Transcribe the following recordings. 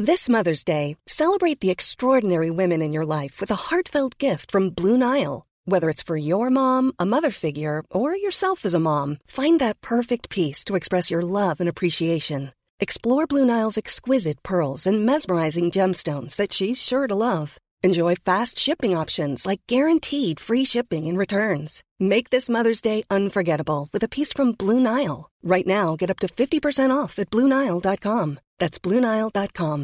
This Mother's Day, celebrate the extraordinary women in your life with a heartfelt gift from Blue Nile. Whether it's for your mom, a mother figure, or yourself as a mom, find that perfect piece to express your love and appreciation. Explore Blue Nile's exquisite pearls and mesmerizing gemstones that she's sure to love. Enjoy fast shipping options like guaranteed free shipping and returns. Make this Mother's Day unforgettable with a piece from Blue Nile. Right now, get up to 50% off at BlueNile.com. That's BlueNile.com.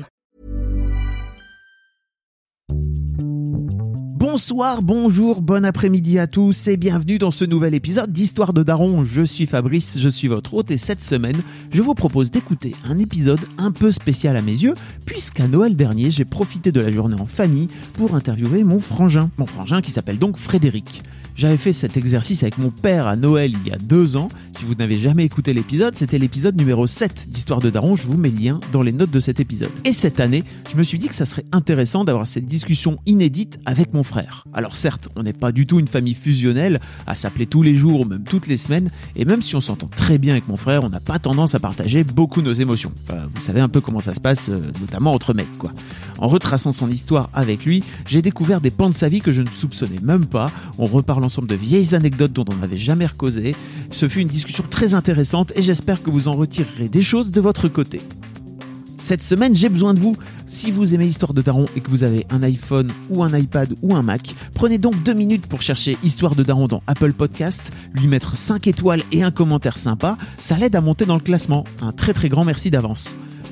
Bonsoir, bonjour, bon après-midi à tous et bienvenue dans ce nouvel épisode d'Histoire de Daron. Je suis Fabrice, je suis votre hôte et cette semaine, je vous propose d'écouter un épisode un peu spécial à mes yeux puisqu'à Noël dernier, j'ai profité de la journée en famille pour interviewer mon frangin qui s'appelle donc Frédéric. J'avais fait cet exercice avec mon père à Noël il y a 2 ans. Si vous n'avez jamais écouté l'épisode, c'était l'épisode numéro 7 d'Histoire de Daron. Je vous mets le lien dans les notes de cet épisode. Et cette année, je me suis dit que ça serait intéressant d'avoir cette discussion inédite avec mon frère. Alors certes, on n'est pas du tout une famille fusionnelle, à s'appeler tous les jours ou même toutes les semaines. Et même si on s'entend très bien avec mon frère, on n'a pas tendance à partager beaucoup nos émotions. Enfin, vous savez un peu comment ça se passe, notamment entre mecs, quoi. En retraçant son histoire avec lui, j'ai découvert des pans de sa vie que je ne soupçonnais même pas. On reparle ensemble de vieilles anecdotes dont on n'avait jamais causé. Ce fut une discussion très intéressante et j'espère que vous en retirerez des choses de votre côté. Cette semaine, j'ai besoin de vous. Si vous aimez Histoire de Daron et que vous avez un iPhone ou un iPad ou un Mac, prenez donc 2 minutes pour chercher Histoire de Daron dans Apple Podcast, lui mettre 5 étoiles et un commentaire sympa. Ça l'aide à monter dans le classement. Un très très grand merci d'avance.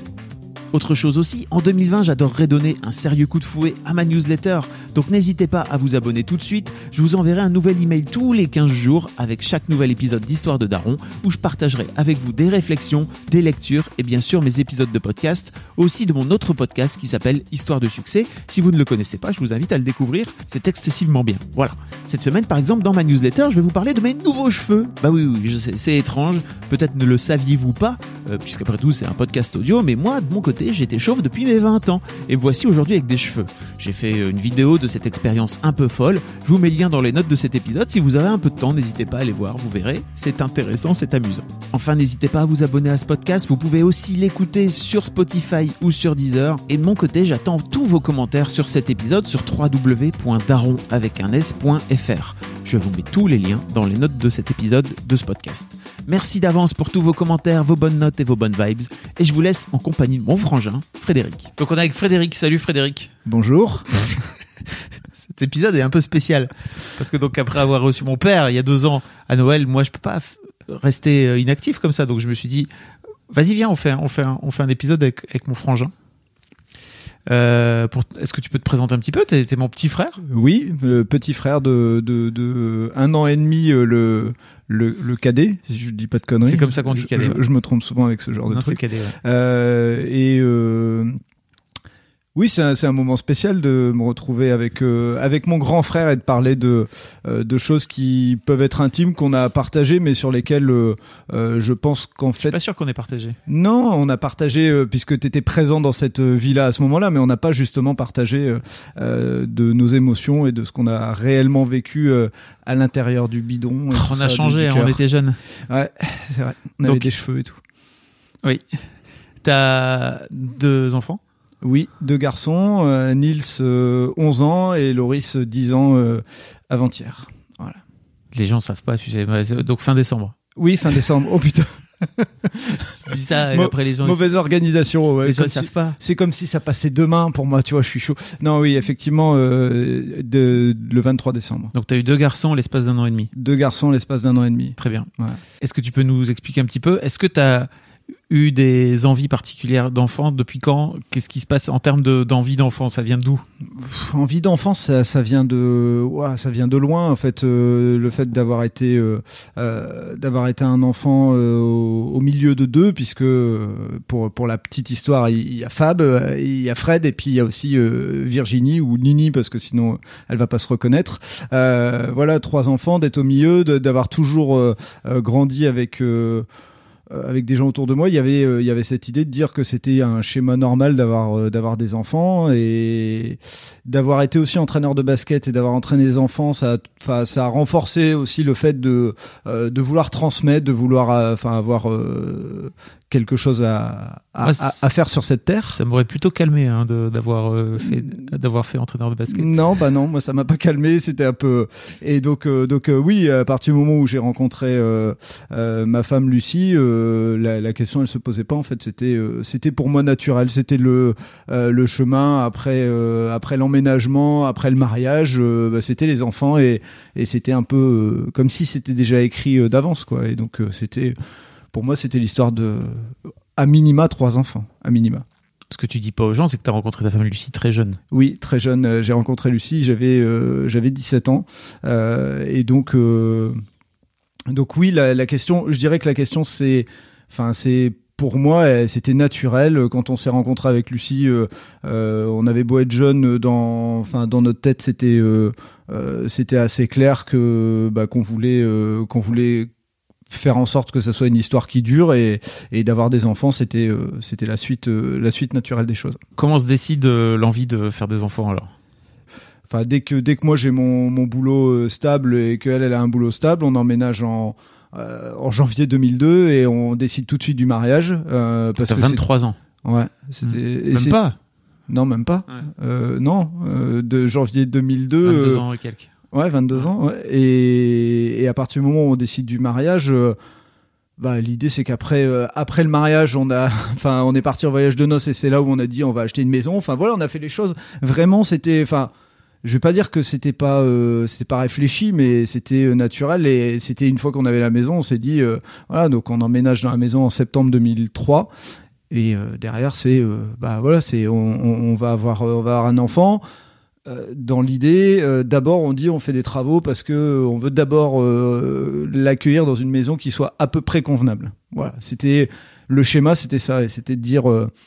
Autre chose aussi, en 2020, j'adorerais donner un sérieux coup de fouet à ma newsletter. Donc n'hésitez pas à vous abonner tout de suite. Je vous enverrai un nouvel email tous les 15 jours avec chaque nouvel épisode d'Histoire de Daron où je partagerai avec vous des réflexions, des lectures et bien sûr mes épisodes de podcast, aussi de mon autre podcast qui s'appelle Histoire de succès. Si vous ne le connaissez pas, je vous invite à le découvrir, c'est excessivement bien. Voilà. Cette semaine, par exemple, dans ma newsletter, je vais vous parler de mes nouveaux cheveux. Bah oui, je sais, c'est étrange, peut-être ne le saviez-vous pas, puisqu'après tout c'est un podcast audio, mais moi, de mon côté, j'étais chauve depuis mes 20 ans et voici aujourd'hui avec des cheveux. J'ai fait une vidéo de cette expérience un peu folle. Je vous mets le lien dans les notes de cet épisode. Si vous avez un peu de temps, n'hésitez pas à aller voir, vous verrez. C'est intéressant, c'est amusant. Enfin, n'hésitez pas à vous abonner à ce podcast. Vous pouvez aussi l'écouter sur Spotify ou sur Deezer. Et de mon côté, j'attends tous vos commentaires sur cet épisode sur www.daron.fr. Je vous mets tous les liens dans les notes de cet épisode de ce podcast. Merci d'avance pour tous vos commentaires, vos bonnes notes et vos bonnes vibes. Et je vous laisse en compagnie de mon frangin, Frédéric. Donc on est avec Frédéric. Salut Frédéric. Bonjour. Cet épisode est un peu spécial. Parce que donc après avoir reçu mon père il y a 2 ans à Noël, moi je peux pas rester inactif comme ça. Donc je me suis dit, vas-y viens, on fait un épisode avec mon frangin. Est-ce que tu peux te présenter un petit peu? T'es mon petit frère? Oui, le petit frère de 1 an et demi, le cadet, si je dis pas de conneries. C'est comme ça qu'on dit cadet. Je me trompe souvent avec ce genre de truc. Non, c'est cadet, ouais. Oui, c'est un moment spécial de me retrouver avec mon grand frère et de parler de choses qui peuvent être intimes, qu'on a partagées, mais sur lesquelles je pense qu'en fait... Je suis pas sûr qu'on ait partagé. Non, on a partagé, puisque tu étais présent dans cette vie-là à ce moment-là, mais on n'a pas justement partagé de nos émotions et de ce qu'on a réellement vécu à l'intérieur du bidon. On a changé, on était jeunes. Ouais, c'est vrai. On avait des cheveux et tout. Oui. T'as 2 enfants? Oui, 2 garçons, Nils 11 ans et Loris 10 ans avant-hier. Voilà. Les gens savent pas, tu sais. Donc fin décembre. Oui, fin décembre. Oh putain. Tu dis ça et après les gens... Mauvaise organisation. Ouais, les gens ne savent pas. C'est comme si ça passait demain pour moi, tu vois, je suis chaud. Non, oui, effectivement, le 23 décembre. Donc tu as eu 2 garçons l'espace d'1 an et demi. 2 garçons l'espace d'1 an et demi. Très bien. Ouais. Est-ce que tu peux nous expliquer un petit peu? Est-ce que tu as eu des envies particulières d'enfant? Depuis quand? Qu'est-ce qui se passe en termes d'envie d'enfant? Ça vient d'où? Envie d'enfant, ça vient de loin en fait. Le fait d'avoir été un enfant au milieu de 2, puisque pour la petite histoire, il y a Fab, il y a Fred, et puis il y a aussi Virginie ou Nini, parce que sinon elle va pas se reconnaître. Voilà, 3 enfants, d'être au milieu, d'avoir toujours grandi avec des gens autour de moi. Il y avait cette idée de dire que c'était un schéma normal d'avoir des enfants, et d'avoir été aussi entraîneur de basket et d'avoir entraîné des enfants, ça a renforcé aussi le fait de vouloir transmettre, de vouloir avoir quelque chose à faire sur cette terre. Ça m'aurait plutôt calmé d'avoir fait entraîneur de basket. Non, moi ça m'a pas calmé, c'était un peu. Et donc oui, à partir du moment où j'ai rencontré ma femme Lucie, la question elle se posait pas en fait. C'était pour moi naturel. C'était le chemin après l'emménagement, après le mariage. C'était les enfants et c'était un peu comme si c'était déjà écrit d'avance quoi. Et donc pour moi, c'était l'histoire de, à minima, 3 enfants, à minima. Ce que tu dis pas aux gens, c'est que tu as rencontré ta femme Lucie très jeune. Oui, très jeune. J'ai rencontré Lucie, j'avais 17 ans. Et donc oui, la question, je dirais que la question, c'est pour moi, c'était naturel. Quand on s'est rencontré avec Lucie, on avait beau être jeune, dans notre tête, c'était assez clair qu'on voulait faire en sorte que ça soit une histoire qui dure et d'avoir des enfants, c'était la suite naturelle des choses. Comment se décide l'envie de faire des enfants alors ? Enfin, dès que moi j'ai mon boulot stable et qu'elle a un boulot stable, on emménage en janvier 2002 et on décide tout de suite du mariage. Parce que 23 ans. Ouais. Même pas. Non, même pas. Ouais. Non, de janvier 2002. 22 ans et quelques. Ouais, 22 ans. Ouais. Et à partir du moment où on décide du mariage, l'idée c'est qu'après le mariage, on est parti en voyage de noces et c'est là où on a dit on va acheter une maison. Enfin voilà, on a fait les choses. Vraiment, je vais pas dire que c'était pas réfléchi, mais c'était naturel et c'était une fois qu'on avait la maison, on s'est dit voilà, donc on emménage dans la maison en septembre 2003 et derrière on va avoir un enfant. Dans l'idée, d'abord on dit on fait des travaux parce que on veut d'abord l'accueillir dans une maison qui soit à peu près convenable. Voilà, c'était le schéma, c'était ça, et c'était de dire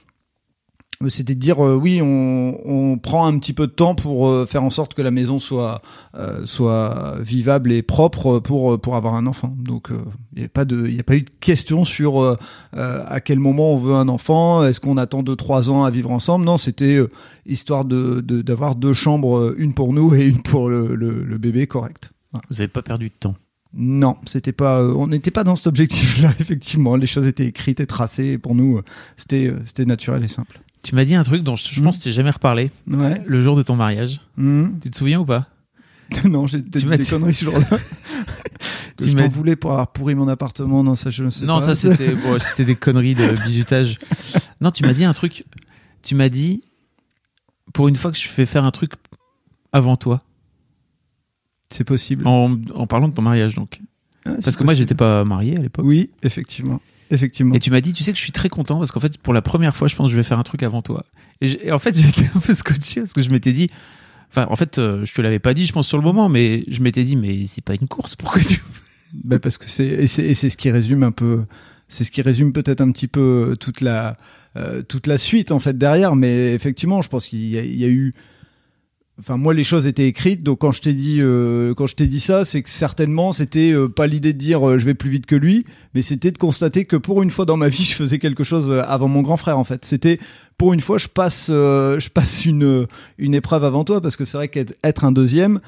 oui, on prend un petit peu de temps pour faire en sorte que la maison soit vivable et propre pour avoir un enfant. Donc il y a pas eu de question sur à quel moment on veut un enfant, est-ce qu'on attend 2-3 ans à vivre ensemble. Non, c'était histoire d'avoir 2 chambres, une pour nous et une pour le bébé, correct. Voilà. Vous n'avez pas perdu de temps? Non, on n'était pas dans cet objectif-là, effectivement. Les choses étaient écrites et tracées, et pour nous, c'était naturel et simple. Tu m'as dit un truc dont je pense que tu t'es jamais reparlé. Ouais. Le jour de ton mariage. Tu te souviens ou pas? Non, j'ai dit des conneries ce jour-là. Je t'en voulais pour avoir pourri mon appartement. Non, ça, je ne sais pas. Non, ça, c'était des conneries de bizutage. Non, tu m'as dit un truc. Tu m'as dit, pour une fois que je fais faire un truc avant toi. C'est possible. En parlant de ton mariage, donc. Ah, parce que moi, j'étais pas marié à l'époque. Oui, effectivement. Et tu m'as dit, tu sais que je suis très content parce qu'en fait, pour la première fois, je pense que je vais faire un truc avant toi. Et en fait, j'étais un peu scotché parce que je m'étais dit, enfin, en fait, je te l'avais pas dit, je pense, sur le moment, mais je m'étais dit, mais c'est pas une course, pourquoi tu... Parce que c'est ce qui résume un peu, c'est ce qui résume peut-être un petit peu toute la suite, en fait, derrière. Mais effectivement, je pense qu'il y a eu, enfin, moi, les choses étaient écrites, donc quand je t'ai dit ça, c'est que certainement, c'était pas l'idée de dire je vais plus vite que lui, mais c'était de constater que pour une fois dans ma vie, je faisais quelque chose avant mon grand frère, en fait. C'était, pour une fois, je passe une épreuve avant toi, parce que c'est vrai qu'être un deuxième,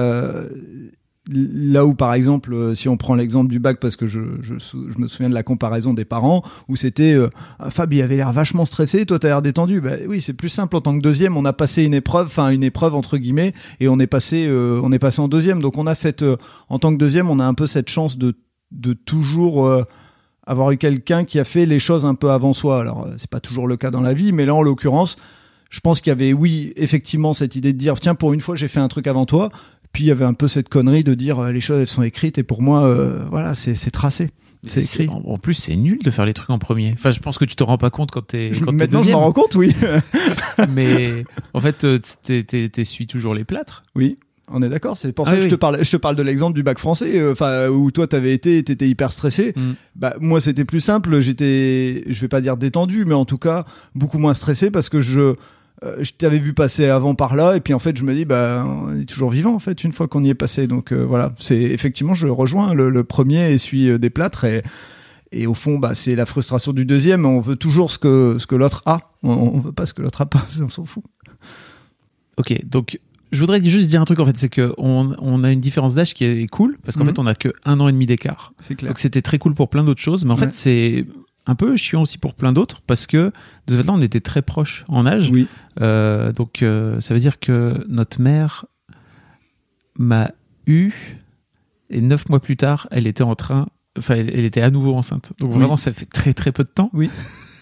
là où, par exemple, si on prend l'exemple du bac, parce que je me souviens de la comparaison des parents, où c'était Fab, il avait l'air vachement stressé, toi t'as l'air détendu. Bah oui, c'est plus simple, en tant que deuxième, on a passé une épreuve entre guillemets, et on est passé en deuxième. Donc on a en tant que deuxième, on a un peu cette chance de toujours avoir eu quelqu'un qui a fait les choses un peu avant soi. Alors c'est pas toujours le cas dans la vie, mais là en l'occurrence, je pense qu'il y avait, oui, effectivement, cette idée de dire tiens, pour une fois j'ai fait un truc avant toi. Puis il y avait un peu cette connerie de dire les choses elles sont écrites et pour moi voilà, c'est tracé. C'est écrit. En plus, c'est nul de faire les trucs en premier. Enfin, je pense que tu te rends pas compte quand t'es maintenant deuxième. Je m'en rends compte, oui. Mais en fait, t'essuies toujours les plâtres. Oui. On est d'accord, c'est pour ça que je te parle de l'exemple du bac français, où toi t'étais hyper stressé. Bah moi c'était plus simple, j'étais, je vais pas dire détendu, mais en tout cas beaucoup moins stressé parce que je t'avais vu passer avant par là et puis en fait je me dis on est toujours vivant en fait une fois qu'on y est passé, donc voilà, c'est effectivement, je rejoins le premier essuie des plâtres et au fond c'est la frustration du deuxième, on veut toujours ce que l'autre a, on veut pas ce que l'autre a pas, on s'en fout. Ok, donc je voudrais juste dire un truc en fait, c'est que on a une différence d'âge qui est cool parce qu'en fait on a que 1 an et demi d'écart. C'est clair. Donc c'était très cool pour plein d'autres choses, mais en fait c'est un peu chiant aussi pour plein d'autres, parce que de ce fait-là, on était très proches en âge. Oui. Donc, ça veut dire que notre mère m'a eu, et 9 mois plus tard, elle était elle était à nouveau enceinte. Donc, vraiment, ça fait très, très peu de temps. Oui.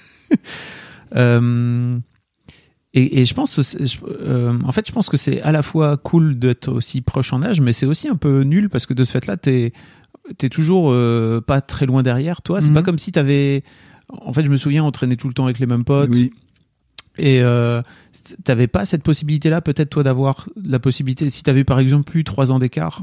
Et je pense, je pense que c'est à la fois cool d'être aussi proche en âge, mais c'est aussi un peu nul parce que de ce fait-là, t'es toujours pas très loin derrière toi. C'est pas comme si t'avais. En fait, je me souviens, on traînait tout le temps avec les mêmes potes. Oui. Et t'avais pas cette possibilité-là, peut-être toi, d'avoir la possibilité, si t'avais par exemple eu 3 ans d'écart,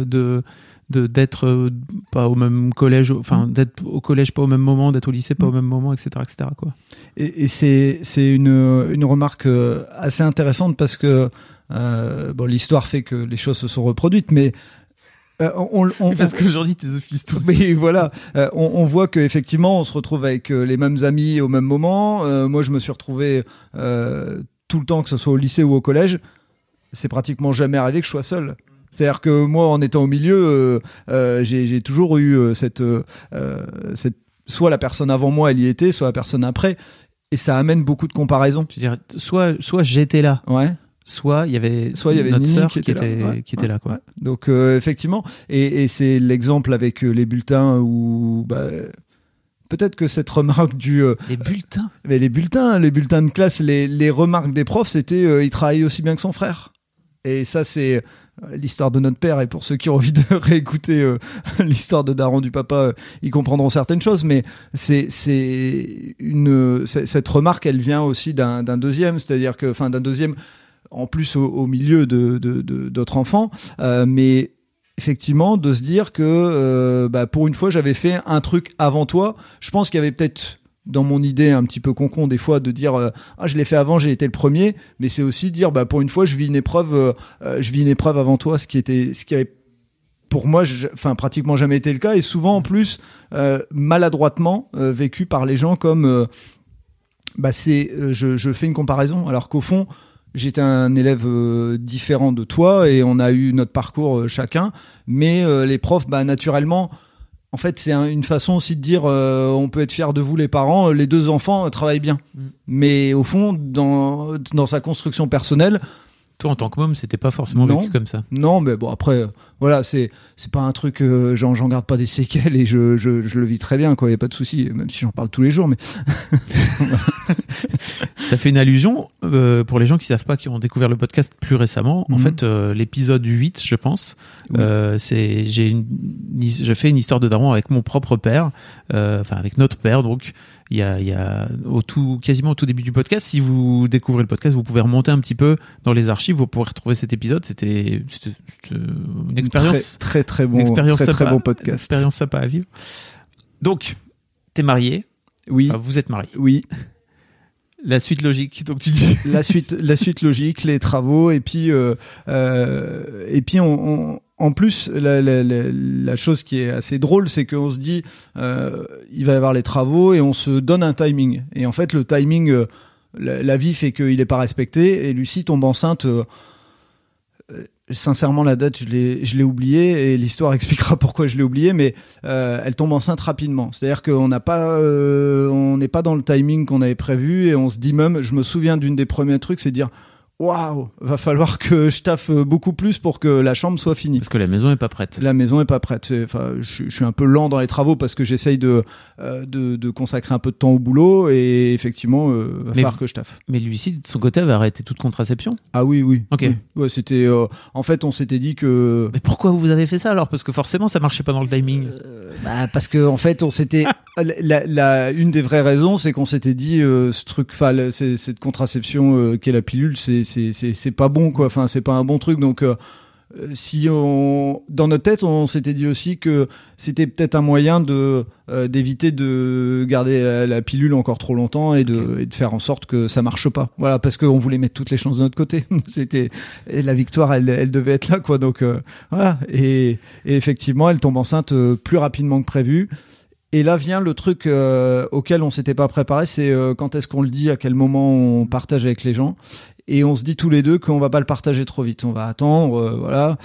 d'être pas au même collège, enfin d'être au collège pas au même moment, d'être au lycée pas au même moment, etc., quoi. Et c'est une remarque assez intéressante parce que l'histoire fait que les choses se sont reproduites, mais parce qu'aujourd'hui t'es sophiste. Mais voilà, on voit qu'effectivement on se retrouve avec les mêmes amis au même moment. Moi je me suis retrouvé tout le temps, que ce soit au lycée ou au collège, c'est pratiquement jamais arrivé que je sois seul. C'est-à-dire que moi, en étant au milieu, j'ai toujours eu cette soit la personne avant moi elle y était, soit la personne après, et ça amène beaucoup de comparaisons. Tu veux dire, soit j'étais là. Ouais. Soit il y avait notre Nini sœur qui était là, quoi. Ouais. Donc effectivement, et c'est l'exemple avec les bulletins où peut-être que cette remarque les bulletins. Mais les bulletins de classe, les remarques des profs, c'était il travaille aussi bien que son frère. Et ça c'est l'histoire de notre père, et pour ceux qui ont envie de réécouter l'histoire de Daron du papa, ils comprendront certaines choses, mais cette remarque, elle vient aussi d'un deuxième, c'est-à-dire que, enfin, d'un deuxième en plus au milieu d'autres enfants, mais effectivement de se dire que pour une fois j'avais fait un truc avant toi. Je pense qu'il y avait peut-être dans mon idée un petit peu concon des fois de dire je l'ai fait avant, j'ai été le premier, mais c'est aussi dire pour une fois je vis une épreuve avant toi, ce qui avait pour moi pratiquement jamais été le cas, et souvent en plus maladroitement vécu par les gens comme je fais une comparaison, alors qu'au fond j'étais un élève différent de toi et on a eu notre parcours chacun, mais les profs naturellement. En fait, c'est une façon aussi de dire on peut être fier de vous les parents, les 2 enfants travaillent bien. Mais au fond, dans sa construction personnelle... Toi, en tant que môme, c'était pas forcément vécu comme ça. Non, mais bon, après, voilà, c'est pas un truc... j'en garde pas des séquelles et je le vis très bien, quoi. Il n'y a pas de souci, même si j'en parle tous les jours, mais... T'as fait une allusion, pour les gens qui savent pas, qui ont découvert le podcast plus récemment. En fait, l'épisode 8, je pense, je fais une histoire de daron avec mon propre père, avec notre père, donc il y a quasiment au tout début du podcast. Si vous découvrez le podcast, vous pouvez remonter un petit peu dans les archives, vous pourrez retrouver cet épisode. C'était une expérience très très bon, très bon podcast, une expérience sympa à vivre. Donc, t'es marié. Oui. Enfin, vous êtes marié. Oui. La suite logique, donc tu dis. La suite logique, les travaux, et puis en plus la chose qui est assez drôle, c'est qu'on se dit il va y avoir les travaux et on se donne un timing. Et en fait, le timing, la vie fait qu'il n'est pas respecté, et Lucie tombe enceinte. Sincèrement, la date, je l'ai oubliée, et l'histoire expliquera pourquoi je l'ai oubliée, mais elle tombe enceinte rapidement. C'est-à-dire qu'on n'est pas dans le timing qu'on avait prévu, et on se dit même, je me souviens d'une des premiers trucs, c'est de dire waouh, va falloir que je taffe beaucoup plus pour que la chambre soit finie. Parce que la maison est pas prête. La maison est pas prête. Enfin, je suis un peu lent dans les travaux parce que j'essaye de consacrer un peu de temps au boulot, et effectivement, va falloir que je taffe. Mais Lucie, de son côté, avait arrêté toute contraception. Ah oui. Ok. Oui. Ouais, c'était. En fait, on s'était dit que. Mais pourquoi vous avez fait ça alors ? Parce que forcément, ça marchait pas dans le timing. Parce que en fait, on s'était. Une des vraies raisons, c'est qu'on s'était dit ce truc, cette contraception qu'est la pilule, c'est pas bon, quoi. Enfin, c'est pas un bon truc. Donc, dans notre tête, on s'était dit aussi que c'était peut-être un moyen d'éviter de garder la pilule encore trop longtemps, et de faire en sorte que ça marche pas. Voilà, parce qu'on voulait mettre toutes les chances de notre côté. Et la victoire, elle devait être là, quoi. Donc voilà. Et effectivement, elle tombe enceinte plus rapidement que prévu. Et là vient le truc auquel on s'était pas préparé, c'est quand est-ce qu'on le dit, à quel moment on partage avec les gens. Et on se dit tous les deux qu'on va pas le partager trop vite, on va attendre, voilà.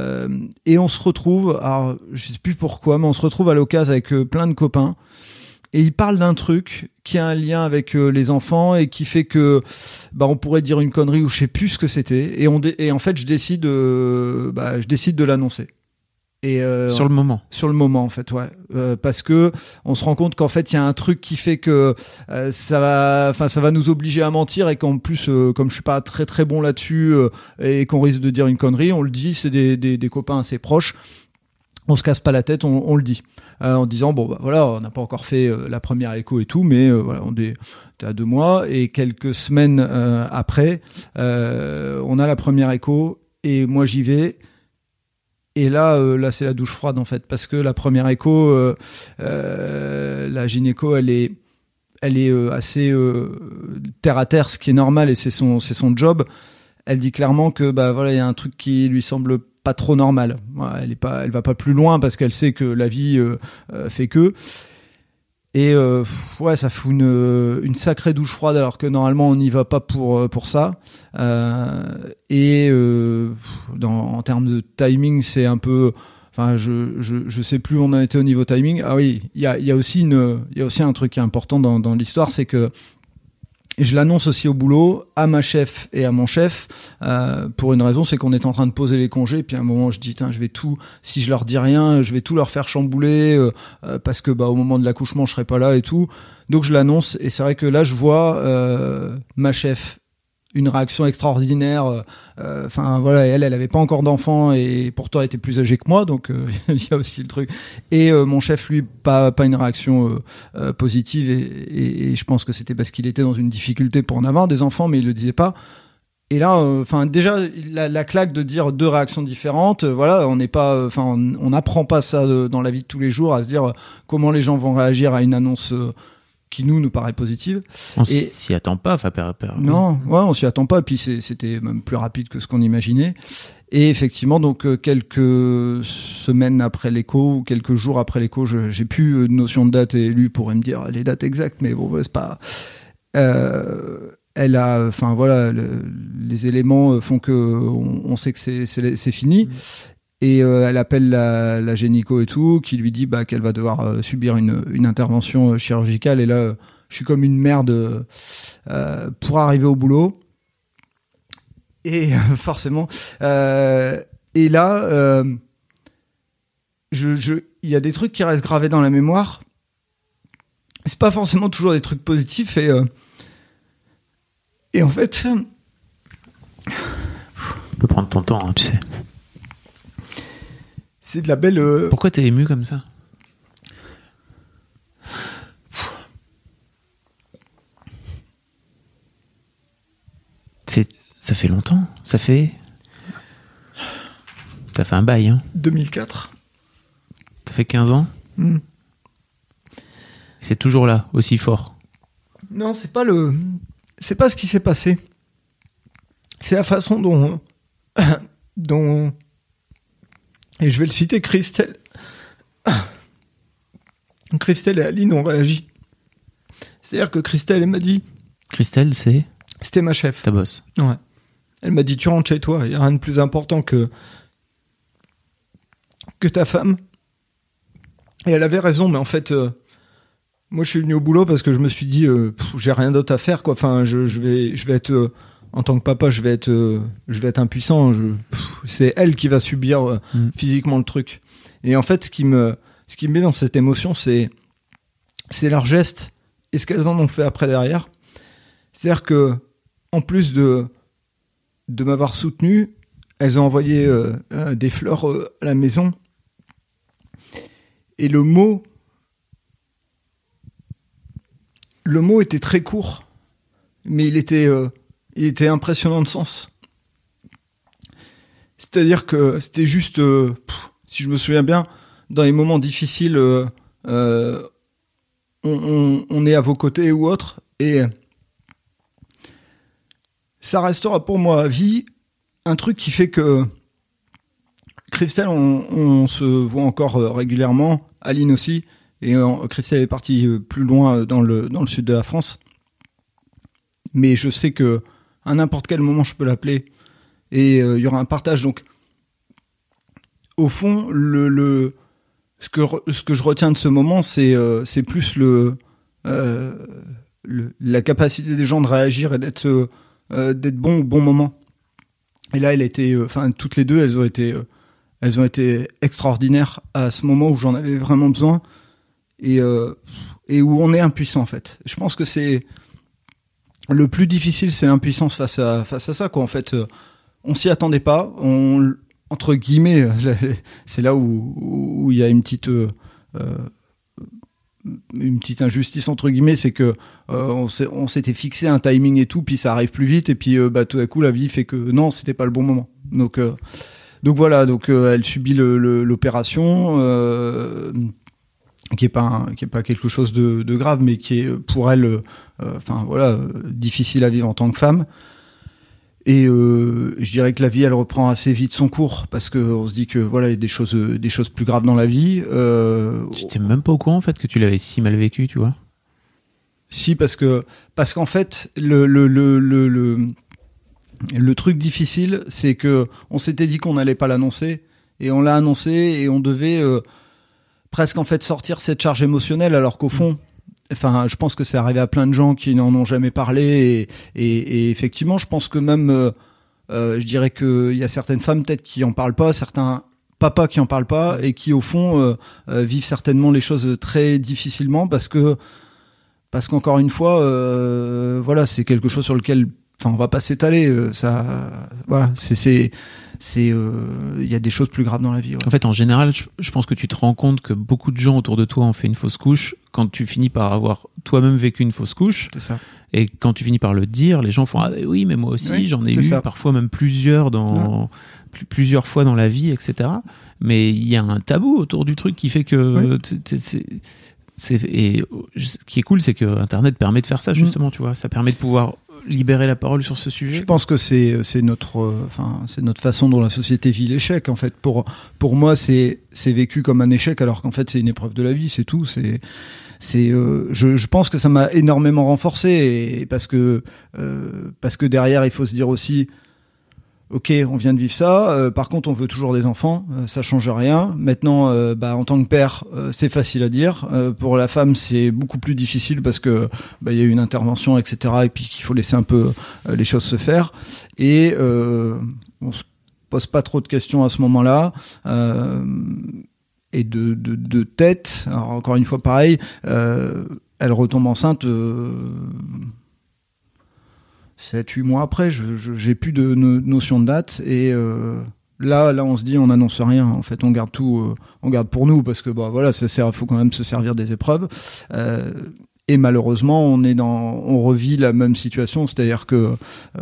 Et on se retrouve, alors je sais plus pourquoi, mais on se retrouve à l'occasion avec plein de copains. et il parle d'un truc qui a un lien avec les enfants et qui fait que on pourrait dire une connerie ou je sais plus ce que c'était et en fait je décide de l'annoncer. Et sur le moment en fait, ouais, parce que on se rend compte qu'en fait il y a un truc qui fait que ça va nous obliger à mentir et qu'en plus comme je suis pas très très bon là-dessus et qu'on risque de dire une connerie, on le dit, c'est des copains assez proches, on se casse pas la tête, on le dit en disant voilà, on n'a pas encore fait la première écho et tout, mais voilà, t'es à 2 mois et quelques semaines après on a la première écho et moi j'y vais. Et là, c'est la douche froide en fait, parce que la première écho, la gynéco, elle est assez terre à terre, ce qui est normal et c'est son job. Elle dit clairement que voilà, il y a un truc qui lui semble pas trop normal. Voilà, elle va pas plus loin parce qu'elle sait que la vie fait que. Et ouais, ça fout une sacrée douche froide alors que normalement on n'y va pas pour ça. En termes de timing, c'est un peu, enfin je sais plus où on a été au niveau timing. Ah oui, il y a aussi un truc qui est important dans l'histoire, c'est que je l'annonce aussi au boulot, à ma chef et à mon chef, pour une raison, c'est qu'on est en train de poser les congés, puis à un moment je dis, si je leur dis rien, je vais tout leur faire chambouler, parce que au moment de l'accouchement je serai pas là et tout. Donc je l'annonce, et c'est vrai que là je vois ma chef, une réaction extraordinaire. Enfin voilà, elle avait pas encore d'enfant et pourtant elle était plus âgée que moi, donc il y a aussi le truc. Et mon chef, lui, pas une réaction positive et je pense que c'était parce qu'il était dans une difficulté pour en avoir des enfants, mais il le disait pas. Et là, déjà la claque de dire 2 réactions différentes, voilà, on n'est pas, on n'apprend pas ça dans la vie de tous les jours, à se dire comment les gens vont réagir à une annonce. Qui nous paraît positive. On s'y attend pas, Non, ouais, on s'y attend pas. Et puis c'était même plus rapide que ce qu'on imaginait. Et effectivement, donc quelques semaines après l'écho ou quelques jours après l'écho, j'ai plus de notion de date et lui pourrait me dire les dates exactes, mais bon, c'est pas. Elle a, voilà, les éléments font que on sait que c'est fini. Et elle appelle la gynéco et tout, qui lui dit qu'elle va devoir subir une intervention chirurgicale. Et là, je suis comme une merde pour arriver au boulot. Et forcément. Et là, il y a des trucs qui restent gravés dans la mémoire. C'est pas forcément toujours des trucs positifs. Et en fait... Tu peux prendre ton temps, hein, tu sais. C'est de la belle... Pourquoi t'es ému comme ça ? Ça fait longtemps. Ça fait un bail, hein. 2004. Ça fait 15 ans. C'est toujours là, aussi fort. Non, c'est pas ce qui s'est passé. C'est la façon dont et je vais le citer, Christelle et Aline ont réagi. C'est-à-dire que Christelle, elle m'a dit... Christelle, C'était ma chef. Ta boss. Ouais. Elle m'a dit, tu rentres chez toi, il n'y a rien de plus important que ta femme. Et elle avait raison, mais en fait, moi je suis venu au boulot parce que je me suis dit, j'ai rien d'autre à faire, quoi. Enfin, je vais être... en tant que papa, je vais être impuissant. C'est elle qui va subir physiquement le truc. Et en fait, ce qui me met dans cette émotion, c'est leurs gestes et ce qu'elles en ont fait après derrière. C'est-à-dire que, en plus de m'avoir soutenu, elles ont envoyé des fleurs à la maison. Et le mot était très court, mais il était impressionnant de sens. C'est-à-dire que c'était juste, si je me souviens bien, dans les moments difficiles, on est à vos côtés ou autre, et ça restera pour moi à vie un truc qui fait que Christelle, on se voit encore régulièrement, Aline aussi, et Christelle est partie plus loin dans le sud de la France. Mais je sais que à n'importe quel moment, je peux l'appeler et il y aura un partage. Donc, au fond, ce que je retiens de ce moment, c'est plus le la capacité des gens de réagir et d'être bons au bon moment. Et là, toutes les deux, elles ont été extraordinaires à ce moment où j'en avais vraiment besoin et où on est impuissant en fait. Je pense que c'est le plus difficile, c'est l'impuissance face à ça quoi. En fait, on s'y attendait pas. Entre guillemets, c'est là où il y a une petite injustice entre guillemets, c'est que on s'était fixé un timing et tout, puis ça arrive plus vite et puis tout à coup la vie fait que non, c'était pas le bon moment. Donc voilà, elle subit l'opération qui est pas quelque chose de grave, mais qui est pour elle difficile à vivre en tant que femme. Et je dirais que la vie, elle reprend assez vite son cours parce que on se dit que voilà, il y a des choses plus graves dans la vie. J'étais même pas au courant en fait que tu l'avais si mal vécu, tu vois. Si, parce qu'en fait le truc difficile, c'est que on s'était dit qu'on n'allait pas l'annoncer et on l'a annoncé et on devait presque en fait sortir cette charge émotionnelle alors qu'au fond. Enfin, je pense que c'est arrivé à plein de gens qui n'en ont jamais parlé et effectivement, je pense que même, je dirais qu'il y a certaines femmes peut-être qui en parlent pas, certains papas qui en parlent pas et qui au fond vivent certainement les choses très difficilement parce qu'encore une fois, voilà, c'est quelque chose sur lequel, enfin, on va pas s'étaler, ça, voilà, il y a des choses plus graves dans la vie. Ouais. En fait, en général, je pense que tu te rends compte que beaucoup de gens autour de toi ont fait une fausse couche quand tu finis par avoir toi-même vécu une fausse couche. C'est ça. Et quand tu finis par le dire, les gens font ah oui, mais moi aussi, oui, j'en ai eu ça. Parfois même plusieurs fois dans la vie, etc. Mais il y a un tabou autour du truc qui fait que et ce qui est cool, c'est que Internet permet de faire ça justement, tu vois. Ça permet de pouvoir libérer la parole sur ce sujet. Je pense que c'est notre façon dont la société vit l'échec. En fait, pour moi, c'est vécu comme un échec, alors qu'en fait, c'est une épreuve de la vie, c'est tout. Je pense que ça m'a énormément renforcé, et parce que derrière, il faut se dire aussi. Ok, on vient de vivre ça. Par contre, on veut toujours des enfants. Ça change rien. Maintenant, en tant que père, c'est facile à dire. Pour la femme, c'est beaucoup plus difficile parce que il y a eu une intervention, etc. Et puis qu'il faut laisser un peu les choses se faire. Et on se pose pas trop de questions à ce moment-là. Et de tête. Alors encore une fois, pareil. Elle retombe enceinte. 7-8 mois après, j'ai plus de notion de date et là on se dit on n'annonce rien, en fait on garde tout, on garde pour nous parce que voilà, faut quand même se servir des épreuves et malheureusement on revit la même situation, c'est-à-dire que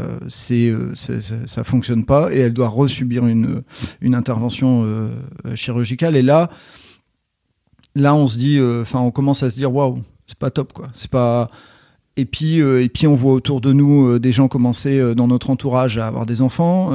ça fonctionne pas et elle doit resubir une intervention chirurgicale et là on se dit, on commence à se dire waouh, c'est pas top quoi, c'est pas. Et puis on voit autour de nous des gens commencer dans notre entourage à avoir des enfants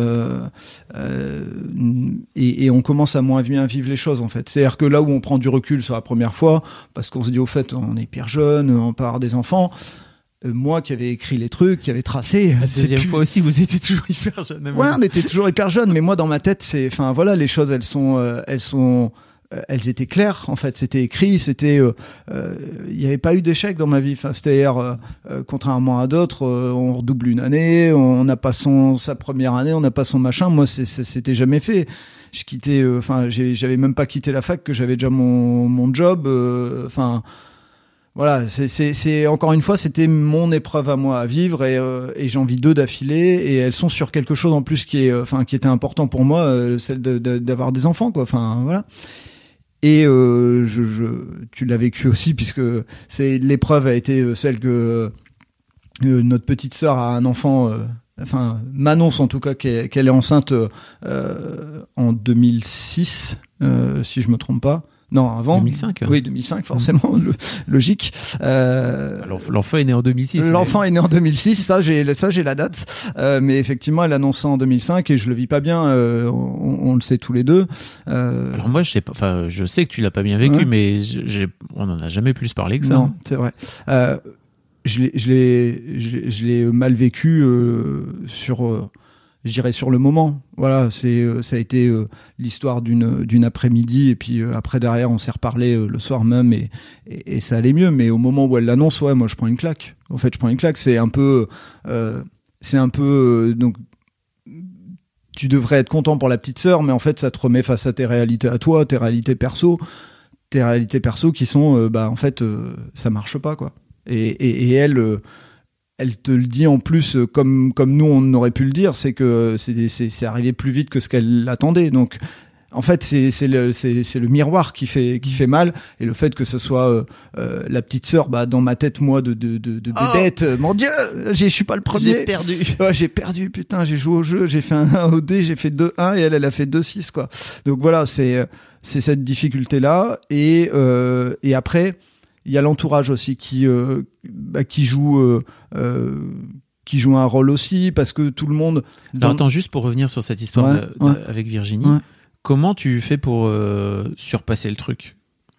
et on commence à moins bien vivre les choses en fait. C'est-à-dire que là où on prend du recul sur la première fois, parce qu'on se dit au fait on est hyper jeune, on peut avoir des enfants. Moi qui avais écrit les trucs, qui avait tracé. La deuxième fois aussi, vous étiez toujours hyper jeune. Ouais, on était toujours hyper jeunes, mais moi dans ma tête, les choses elles étaient claires, en fait, c'était écrit, il n'y avait pas eu d'échec dans ma vie, c'est-à-dire, contrairement à d'autres, on redouble une année, on n'a pas sa première année, on n'a pas son machin, moi, c'était jamais fait. Je quittais, j'avais même pas quitté la fac, que j'avais déjà mon job, voilà, c'est encore une fois, c'était mon épreuve à moi à vivre et j'en vis 2 d'affilée et elles sont sur quelque chose en plus qui était important pour moi, celle d'avoir des enfants, quoi, voilà. Et tu l'as vécu aussi puisque l'épreuve a été celle que notre petite sœur a un enfant, m'annonce en tout cas qu'elle est enceinte en 2006, si je me trompe pas. Non, avant. 2005. Oui, 2005, forcément, logique. L'enfant est né en 2006. L'enfant est né en 2006, ça j'ai la date. Mais effectivement, elle annonce ça en 2005 et je le vis pas bien. On le sait tous les deux. Alors moi, je sais que tu l'as pas bien vécu, mais on en a jamais plus parlé que ça. Non, c'est vrai. Je l'ai mal vécu sur je dirais sur le moment. Voilà, ça a été l'histoire d'une après-midi, et puis après derrière on s'est reparlé le soir même, et ça allait mieux. Mais au moment où elle l'annonce, ouais, moi je prends une claque. En fait, je prends une claque. C'est un peu donc tu devrais être content pour la petite sœur, mais en fait ça te remet face à tes réalités à toi, tes réalités perso qui sont en fait ça marche pas, quoi. Et elle te le dit en plus comme nous on aurait pu le dire, c'est que c'est arrivé plus vite que ce qu'elle attendait. Donc en fait c'est le miroir qui fait mal, et le fait que ce soit la petite sœur, dans ma tête moi de bébête, mon Dieu, je suis pas le premier. J'ai perdu, putain, j'ai joué au jeu, j'ai fait un 1 au dé, j'ai fait 2-1 et elle a fait 2-6, quoi. Donc voilà, c'est cette difficulté là, et après il y a l'entourage aussi qui joue un rôle aussi, parce que tout le monde... Alors attends, juste pour revenir sur cette histoire avec Virginie, comment tu fais pour surpasser le truc ?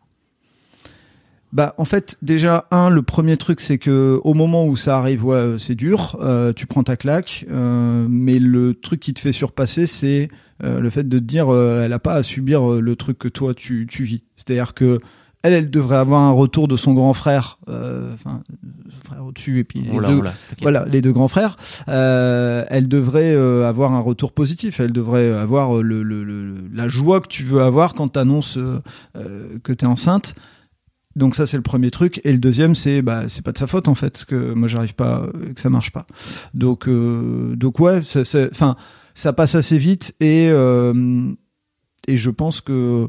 En fait, déjà, le premier truc, c'est que au moment où ça arrive, c'est dur, tu prends ta claque, mais le truc qui te fait surpasser, c'est le fait de te dire, elle a pas à subir le truc que toi, tu vis. C'est-à-dire que elle devrait avoir un retour de son grand frère, frère au-dessus, et puis les deux grands frères. Elle devrait avoir un retour positif. Elle devrait avoir la joie que tu veux avoir quand t'annonces que t'es enceinte. Donc ça, c'est le premier truc. Et le deuxième, c'est pas de sa faute, en fait, que moi j'arrive pas, que ça marche pas. Donc ouais, ça passe assez vite, et je pense que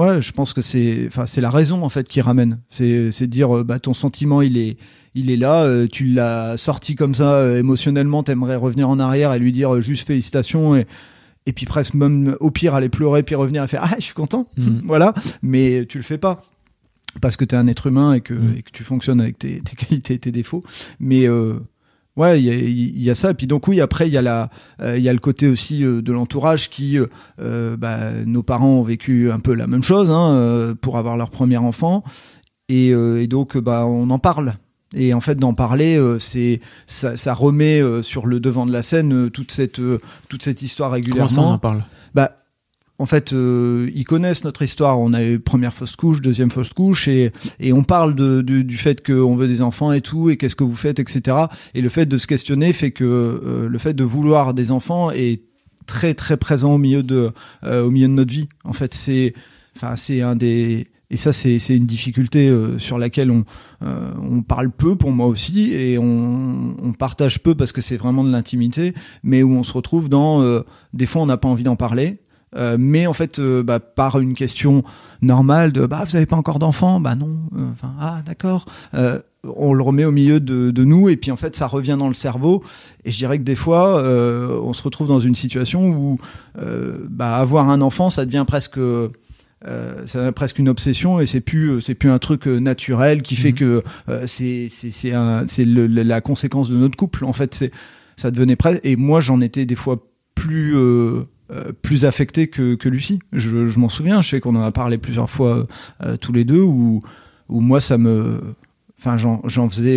c'est la raison, en fait, qui ramène. C'est de dire ton sentiment il est là, tu l'as sorti comme ça émotionnellement, t'aimerais revenir en arrière et lui dire juste félicitations, et puis presque même au pire aller pleurer puis revenir et faire je suis content. Voilà, mais tu le fais pas parce que t'es un être humain et que tu fonctionnes avec tes qualités et tes défauts. Mais ouais, il y a ça. Et puis donc oui, après il y a le côté aussi de l'entourage qui nos parents ont vécu un peu la même chose pour avoir leur premier enfant, et donc on en parle. Et en fait, d'en parler, ça remet sur le devant de la scène toute cette histoire régulièrement. Comment ça, on en parle ? En fait, ils connaissent notre histoire. On a eu première fausse couche, deuxième fausse couche, et on parle du fait qu'on veut des enfants et tout, et qu'est-ce que vous faites, etc. Et le fait de se questionner fait que le fait de vouloir des enfants est très très présent au milieu de notre vie. En fait, c'est un des... Et ça, c'est une difficulté sur laquelle on parle peu, pour moi aussi, et on partage peu parce que c'est vraiment de l'intimité, mais où on se retrouve dans... des fois, on n'a pas envie d'en parler, mais en fait, par une question normale de vous n'avez pas encore d'enfant, non, d'accord. On le remet au milieu de nous, et puis en fait, ça revient dans le cerveau. Et je dirais que des fois, on se retrouve dans une situation où avoir un enfant, ça devient presque... c'est presque une obsession, et c'est plus un truc naturel qui fait que c'est la conséquence de notre couple. En fait, ça devenait presque. Et moi, j'en étais des fois plus affecté que Lucie. Je m'en souviens. Je sais qu'on en a parlé plusieurs fois tous les deux, où moi ça me, j'en faisais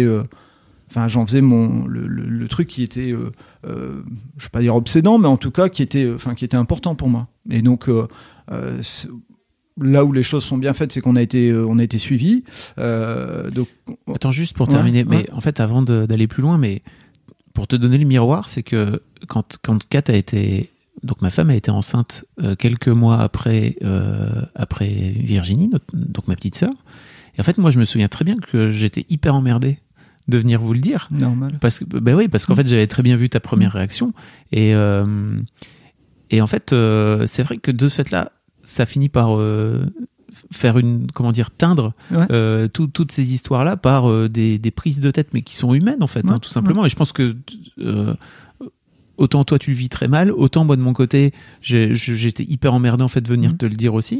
le truc qui était, je vais pas dire obsédant, mais en tout cas qui était important pour moi. Et donc là où les choses sont bien faites, c'est qu'on a été suivis. Attends, juste pour terminer, mais en fait, avant d'aller plus loin, mais pour te donner le miroir, c'est que quand Kat a été... Donc ma femme a été enceinte quelques mois après Virginie, donc ma petite sœur. Et en fait, moi, je me souviens très bien que j'étais hyper emmerdé de venir vous le dire. Normal. Parce qu'en fait, j'avais très bien vu ta première réaction. Et en fait, c'est vrai que de ce fait-là, ça finit par faire teindre toutes ces histoires-là par des prises de tête, mais qui sont humaines, en fait, tout simplement. Et je pense que... autant toi tu le vis très mal, autant moi de mon côté j'étais hyper emmerdé en fait de venir te le dire aussi,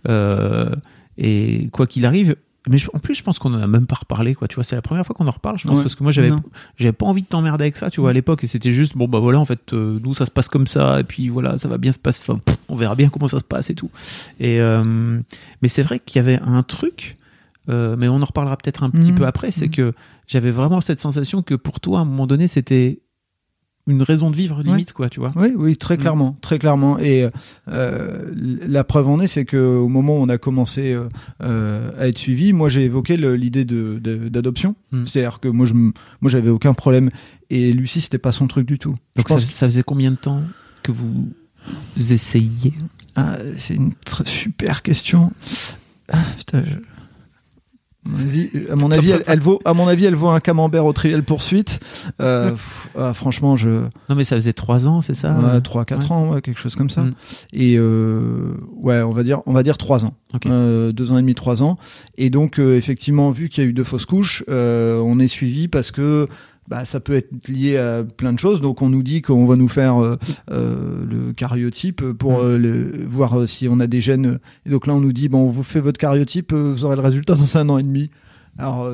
et quoi qu'il arrive, mais en plus je pense qu'on en a même pas reparlé, quoi, tu vois, c'est la première fois qu'on en reparle, je pense, parce que moi j'avais pas envie de t'emmerder avec ça, tu vois, à l'époque, et c'était juste voilà, en fait nous ça se passe comme ça, et puis voilà, ça va bien se passer, on verra bien comment ça se passe et tout, et mais c'est vrai qu'il y avait un truc, mais on en reparlera peut-être un petit peu après, c'est que j'avais vraiment cette sensation que pour toi à un moment donné c'était une raison de vivre limite, quoi, tu vois. Oui, très clairement, très clairement. Et la preuve en est, c'est que au moment où on a commencé à être suivi, moi j'ai évoqué l'idée d'adoption. C'est-à-dire que moi j'avais aucun problème. Et Lucie, c'était pas son truc du tout. Donc ça faisait combien de temps que vous essayiez? C'est une super question. Putain, à mon avis, elle vaut un camembert au Trivial Poursuite. Franchement, Non, mais ça faisait 3 ans, c'est ça? 3-4 ans, quelque chose comme ça. Et on va dire 3 ans. Okay. 2 ans et demi, 3 ans. Et donc, effectivement, vu qu'il y a eu 2 fausses couches, on est suivi parce que ça peut être lié à plein de choses. Donc, on nous dit qu'on va nous faire le karyotype pour voir si on a des gènes. Et donc là, on nous dit, on vous fait votre karyotype, vous aurez le résultat dans 1 an et demi. Alors,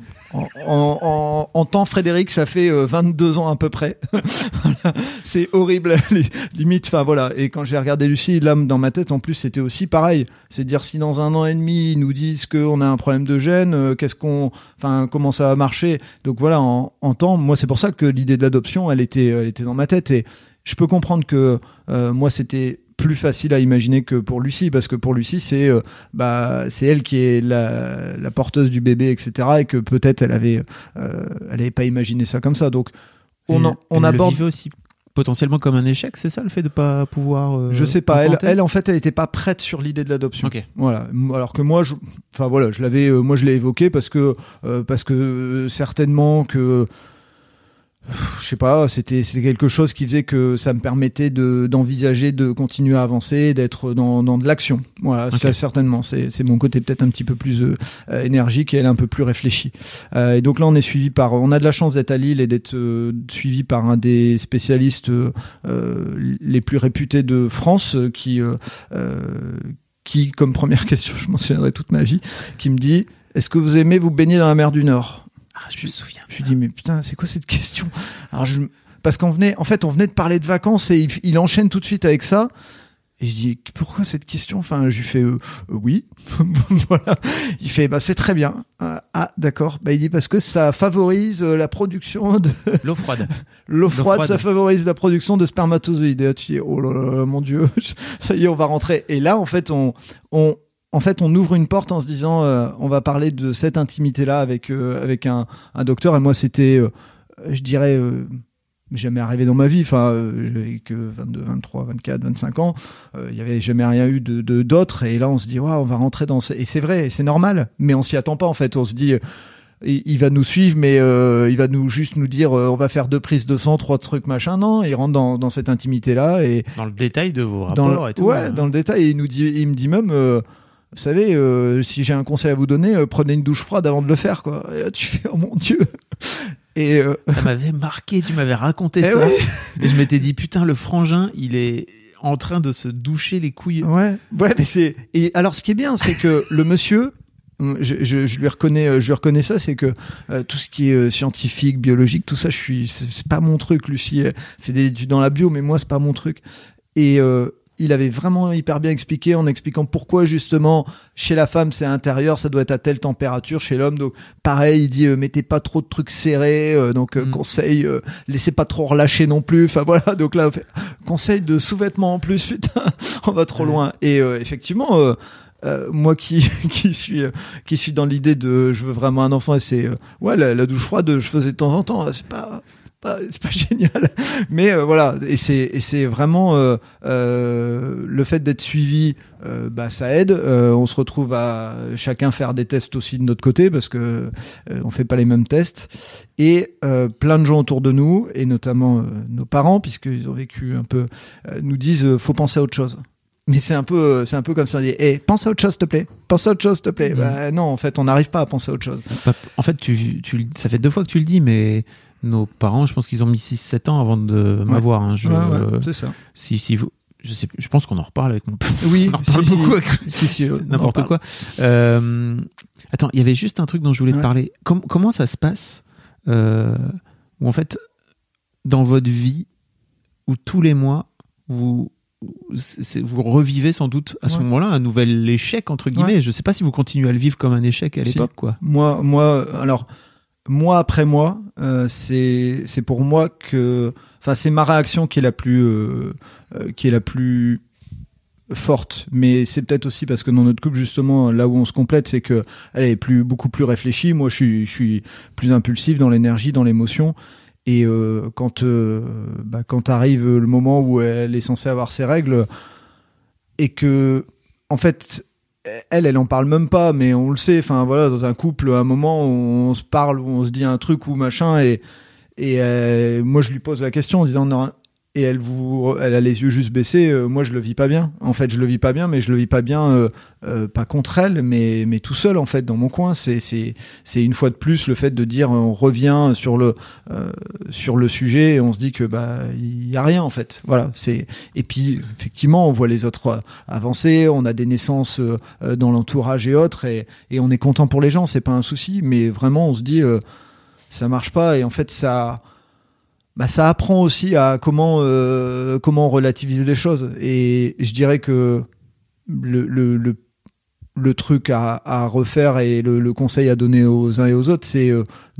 en temps, Frédéric, ça fait 22 ans à peu près. Voilà. C'est horrible, limite. Enfin voilà. Et quand j'ai regardé Lucie, là, dans ma tête, en plus, c'était aussi pareil. C'est dire si dans 1 an et demi, ils nous disent qu'on a un problème de gène, comment ça va marcher. Donc voilà, en temps, moi, c'est pour ça que l'idée de l'adoption, elle était dans ma tête. Et je peux comprendre que moi, c'était plus facile à imaginer que pour Lucie, parce que pour Lucie c'est elle qui est la porteuse du bébé, etc., et que peut-être elle avait pas imaginé ça comme ça. Donc on aborde le vivait aussi potentiellement comme un échec, c'est ça, le fait de pas pouvoir je sais pas, elle en fait elle était pas prête sur l'idée de l'adoption. Okay. Voilà, alors que moi je l'ai évoqué parce que certainement que je sais pas, c'était quelque chose qui faisait que ça me permettait d'envisager de continuer à avancer, d'être dans de l'action. Voilà, okay. Certainement, c'est mon côté peut-être un petit peu plus énergique et elle un peu plus réfléchie. Et donc là, on a de la chance d'être à Lille et d'être suivi par un des spécialistes les plus réputés de France, qui, comme première question, je m'en souviendrai toute ma vie, qui me dit: est-ce que vous aimez vous baigner dans la mer du Nord? Je me souviens. Je lui dis, mais putain, c'est quoi cette question? Alors parce qu'on venait de parler de vacances et il enchaîne tout de suite avec ça. Et je dis, pourquoi cette question? Enfin, je lui fais, oui. Voilà. Il fait, c'est très bien. D'accord. Il dit, parce que ça favorise la production de... L'eau froide. L'eau froide, ça favorise la production de spermatozoïdes. Et là, tu dis, oh là là, mon Dieu, ça y est, on va rentrer. Et là, en fait, on ouvre une porte en se disant on va parler de cette intimité-là avec un docteur. Et moi, c'était, je dirais, jamais arrivé dans ma vie. Enfin, j'avais que 22, 23, 24, 25 ans. Il y avait jamais rien eu d'autre. Et là, on se dit, waouh, on va rentrer dans... Et c'est vrai, c'est normal. Mais on s'y attend pas, en fait. On se dit... il va nous suivre, mais il va juste nous dire on va faire 2 prises de sang, 3 trucs machin. Non, il rentre dans cette intimité là et dans le détail de vos rapports et tout. Ouais, dans le détail. Et il me dit même vous savez, si j'ai un conseil à vous donner, prenez une douche froide avant de le faire, quoi. Et là tu fais oh mon Dieu. Et ça m'avait marqué, tu m'avais raconté ça. Ouais. Et je m'étais dit putain, le frangin, il est en train de se doucher les couilles. Ouais, mais et alors ce qui est bien, c'est que le monsieur, je lui reconnais ça, c'est que tout ce qui est scientifique, biologique, tout ça, c'est pas mon truc. Lucie fait des études dans la bio, mais moi c'est pas mon truc. Et il avait vraiment hyper bien expliqué, en expliquant pourquoi justement chez la femme c'est intérieur, ça doit être à telle température, chez l'homme donc pareil, il dit mettez pas trop de trucs serrés, conseil laissez pas trop relâcher non plus, enfin voilà, donc là conseil de sous-vêtements en plus, putain on va trop loin. Et effectivement moi qui suis dans l'idée de je veux vraiment un enfant, et c'est la douche froide je faisais de temps en temps, c'est pas génial, mais voilà, et c'est vraiment le fait d'être suivi, ça aide. On se retrouve à chacun faire des tests aussi de notre côté parce que on fait pas les mêmes tests, et plein de gens autour de nous et notamment nos parents, puisqu'ils ont vécu un peu, nous disent faut penser à autre chose. Mais c'est un peu comme ça, on dit pense à autre chose s'il te plaît, pense à autre chose s'il te plaît. Non, en fait on n'arrive pas à penser à autre chose. En fait ça fait 2 fois que tu le dis, mais nos parents, je pense qu'ils ont mis 6-7 ans avant de m'avoir. Hein. C'est ça. Si vous, je pense qu'on en reparle avec mon père. Oui, on en reparle beaucoup. N'importe quoi. Attends, il y avait juste un truc dont je voulais te parler. Comment ça se passe où en fait, dans votre vie, où tous les mois, vous revivez sans doute à ce moment-là un nouvel échec, entre guillemets. Ouais. Je ne sais pas si vous continuez à le vivre comme un échec à l'époque. Quoi. Moi, alors... Mois après mois, c'est pour moi que Enfin, c'est ma réaction qui est la plus forte, mais c'est peut-être aussi parce que dans notre couple, justement, là où on se complète, c'est que elle est beaucoup plus réfléchie. Moi, je suis plus impulsif dans l'énergie, dans l'émotion. Et quand arrive le moment où elle est censée avoir ses règles, et que, en fait, elle en parle même pas, mais on le sait. Enfin voilà, dans un couple, à un moment où on se parle, où on se dit un truc ou machin, et moi je lui pose la question en disant non. Et elle a les yeux juste baissés. Moi, je le vis pas bien. En fait, je le vis pas bien, mais je le vis pas bien, pas contre elle, mais tout seul, en fait, dans mon coin. C'est une fois de plus le fait de dire, on revient sur le sujet et on se dit que il y a rien, en fait. Voilà. Et puis effectivement, on voit les autres avancer. On a des naissances dans l'entourage et autres, et on est content pour les gens. C'est pas un souci, mais vraiment, on se dit, ça marche pas. Et en fait, ça apprend aussi à comment relativiser les choses. Et je dirais que le truc à refaire et le conseil à donner aux uns et aux autres, c'est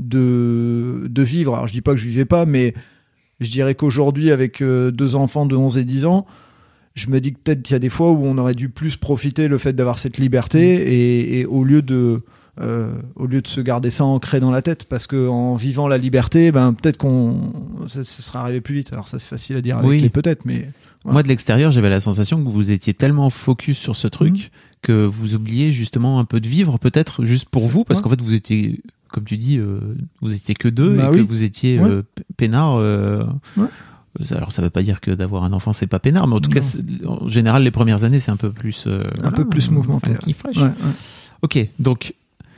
de vivre. Alors je dis pas que je vivais pas, mais je dirais qu'aujourd'hui, avec 2 enfants de 11 et 10 ans, je me dis que peut-être qu'il y a des fois où on aurait dû plus profiter le fait d'avoir cette liberté et au lieu de se garder ça ancré dans la tête, parce que en vivant la liberté, peut-être ça serait arrivé plus vite. Alors ça, c'est facile à dire avec les peut-être, mais voilà. Moi de l'extérieur, j'avais la sensation que vous étiez tellement focus sur ce truc que vous oubliez justement un peu de vivre, peut-être juste pour vous, parce qu'en fait vous étiez, comme tu dis, vous étiez que 2 et que vous étiez peinard. Alors ça veut pas dire que d'avoir un enfant c'est pas peinard, mais en tout cas en général les premières années c'est un peu plus peu plus mouvementé. Ok, donc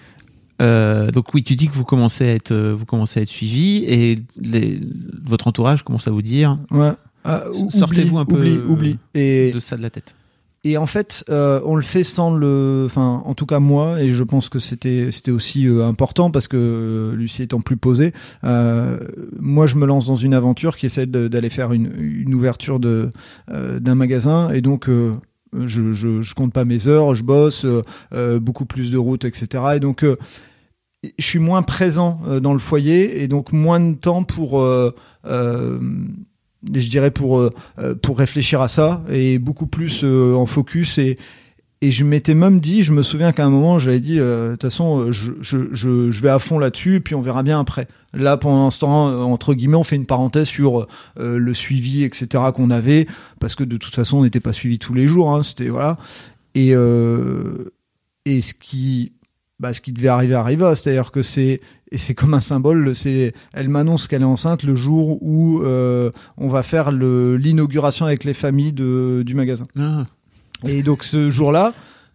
oui, tu dis que vous commencez à être suivi et votre entourage commence à vous dire sortez-vous un peu oublie et de ça de la tête. Et en fait, on le fait sans en tout cas moi, et je pense que c'était aussi important parce que Lucie étant plus posée, moi je me lance dans une aventure qui essaie d'aller faire une ouverture d'un magasin, et donc je compte pas mes heures, je bosse beaucoup plus de routes, etc. Et donc je suis moins présent dans le foyer, et donc moins de temps pour je dirais pour réfléchir à ça, et beaucoup plus en focus, et je m'étais même dit, je me souviens qu'à un moment j'avais dit de toute façon je vais à fond là-dessus et puis on verra bien après. Là pendant ce temps, entre guillemets, on fait une parenthèse sur le suivi, etc. qu'on avait, parce que de toute façon on n'était pas suivi tous les jours, c'était voilà, et ce qui devait arriver arriva, c'est-à-dire que c'est comme un symbole, elle m'annonce qu'elle est enceinte le jour où on va faire l'inauguration avec les familles du magasin. Et donc ce jour-là,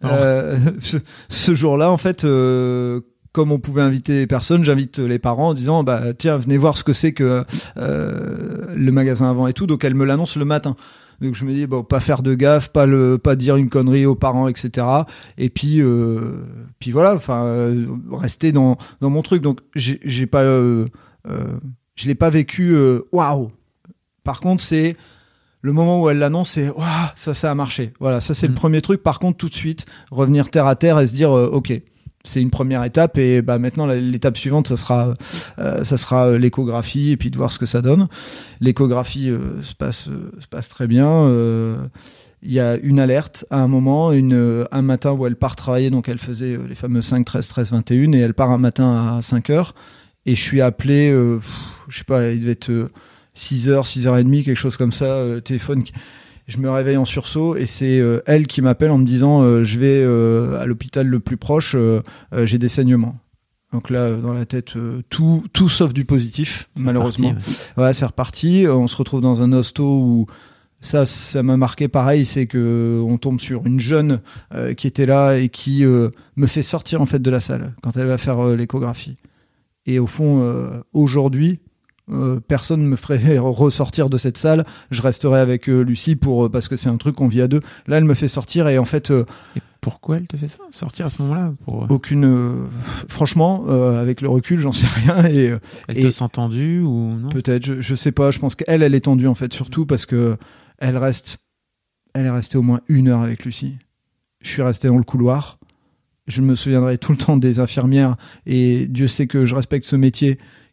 en fait, comme on pouvait inviter personne, j'invite les parents en disant tiens, venez voir ce que c'est que le magasin avant et tout. Donc elle me l'annonce le matin. Donc je me dis pas faire de gaffe, pas dire une connerie aux parents, etc. Et puis voilà, rester dans mon truc. Donc j'ai pas je l'ai pas vécu waouh. Par contre, c'est le moment où elle l'annonce, c'est waouh, ça a marché. Voilà, ça c'est le premier truc. Par contre, tout de suite revenir terre à terre et se dire OK. C'est une première étape, et maintenant l'étape suivante ça sera l'échographie, et puis de voir ce que ça donne. L'échographie se passe très bien. Il y a une alerte à un moment, un matin où elle part travailler, donc elle faisait les fameux 5, 13, 13, 21, et elle part un matin à 5h, et je suis appelé, je sais pas, il devait être 6h, 6h30, quelque chose comme ça, téléphone. Je me réveille en sursaut, et c'est elle qui m'appelle en me disant je vais à l'hôpital le plus proche, j'ai des saignements. Donc là, dans la tête, tout sauf du positif, malheureusement. Reparti, ouais. Ouais, c'est reparti. On se retrouve dans un hosto où ça m'a marqué pareil, c'est que on tombe sur une jeune qui était là et qui me fait sortir en fait de la salle quand elle va faire l'échographie. Et au fond, aujourd'hui, personne me ferait ressortir de cette salle. Je resterai avec Lucie parce que c'est un truc qu'on vit à 2. Là, elle me fait sortir, et en fait. Et pourquoi elle te fait ça, sortir à ce moment-là Aucune. Franchement, avec le recul, j'en sais rien. Elle te sent tendue ou non? Peut-être, je sais pas. Je pense qu'elle est tendue en fait, surtout parce que elle est restée au moins 1 heure avec Lucie. Je suis resté dans le couloir. Je me souviendrai tout le temps des infirmières, et Dieu sait que je respecte ce métier,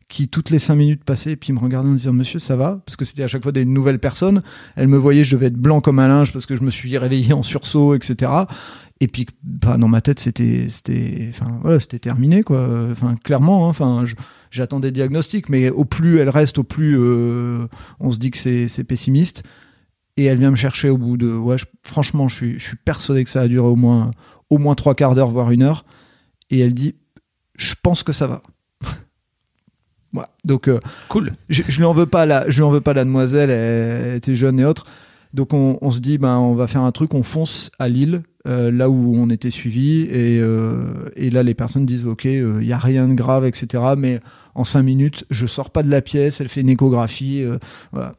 qui toutes les 5 minutes passaient et puis me regardait en disant monsieur ça va, parce que c'était à chaque fois des nouvelles personnes. Elle me voyait, je devais être blanc comme un linge parce que je me suis réveillé en sursaut, etc. Et puis dans ma tête c'était terminé quoi. Enfin clairement, enfin j'attendais le diagnostic, mais au plus elle reste, au plus on se dit que c'est pessimiste. Et elle vient me chercher au bout de franchement je suis persuadé que ça a duré au moins 3/4 d'heure voire 1 heure. Et elle dit je pense que ça va. Voilà. Donc cool. Je lui en veux pas la demoiselle, elle était jeune et autres. Donc on se dit on va faire un truc, on fonce à Lille, là où on était suivi, et là les personnes disent ok, y a rien de grave, etc. Mais en 5 minutes je sors pas de la pièce, elle fait une échographie, voilà.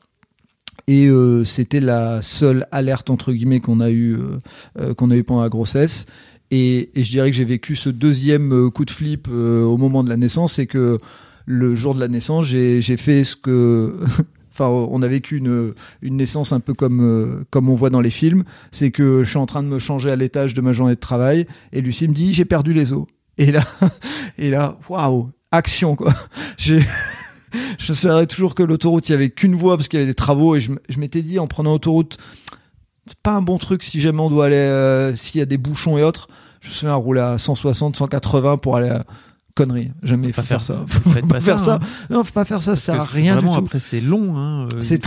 Et c'était la seule alerte entre guillemets qu'on a eu pendant la grossesse. Et je dirais que j'ai vécu ce deuxième coup de flip au moment de la naissance, c'est que le jour de la naissance, j'ai fait ce que... Enfin, on a vécu une naissance un peu comme on voit dans les films. C'est que je suis en train de me changer à l'étage de ma journée de travail et Lucie me dit « j'ai perdu les os ». Et là, waouh, action quoi. Je me souviendrai toujours que l'autoroute, il y avait qu'une voie parce qu'il y avait des travaux, et je m'étais dit en prenant l'autoroute, c'est pas un bon truc si jamais on doit aller, s'il y a des bouchons et autres. Je me souviens rouler à 160, 180 pour aller à... Connerie, jamais faut faire ça. Faut pas faire ça. Non, faut pas faire ça, ça sert à rien du tout. Après c'est long c'est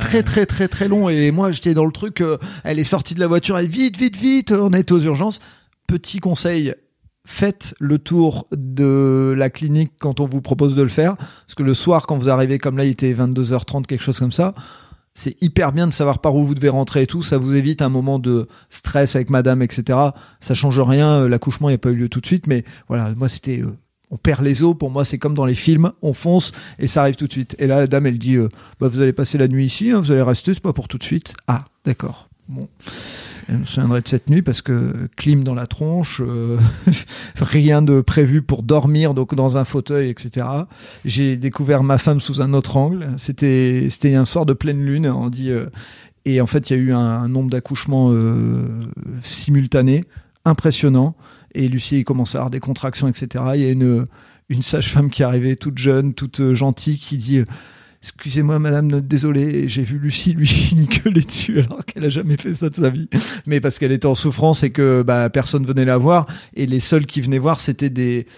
très long, et moi j'étais dans le truc, elle est sortie de la voiture, elle vite, on est aux urgences. Petit conseil, faites le tour de la clinique quand on vous propose de le faire, parce que le soir quand vous arrivez, comme là il était 22h30, quelque chose comme ça, c'est hyper bien de savoir par où vous devez rentrer et tout, ça vous évite un moment de stress avec madame, etc. Ça change rien, l'accouchement il n'y a pas eu lieu tout de suite, mais voilà, moi c'était... on perd les os, pour moi c'est comme dans les films, on fonce et ça arrive tout de suite. Et là la dame elle dit vous allez passer la nuit ici, vous allez rester, c'est pas pour tout de suite. Ah d'accord, bon, je me souviendrai de cette nuit parce que clim dans la tronche, rien de prévu pour dormir, donc dans un fauteuil, etc. J'ai découvert ma femme sous un autre angle, c'était un soir de pleine lune, on dit, et en fait il y a eu un nombre d'accouchements simultanés impressionnant. Et Lucie commençait à avoir des contractions, etc. Il y a une sage-femme qui est arrivée, toute jeune, toute gentille, qui dit excusez-moi madame, désolé, j'ai vu Lucie lui gueuler dessus alors qu'elle a jamais fait ça de sa vie, mais parce qu'elle était en souffrance et que personne venait la voir, et les seuls qui venaient voir c'était des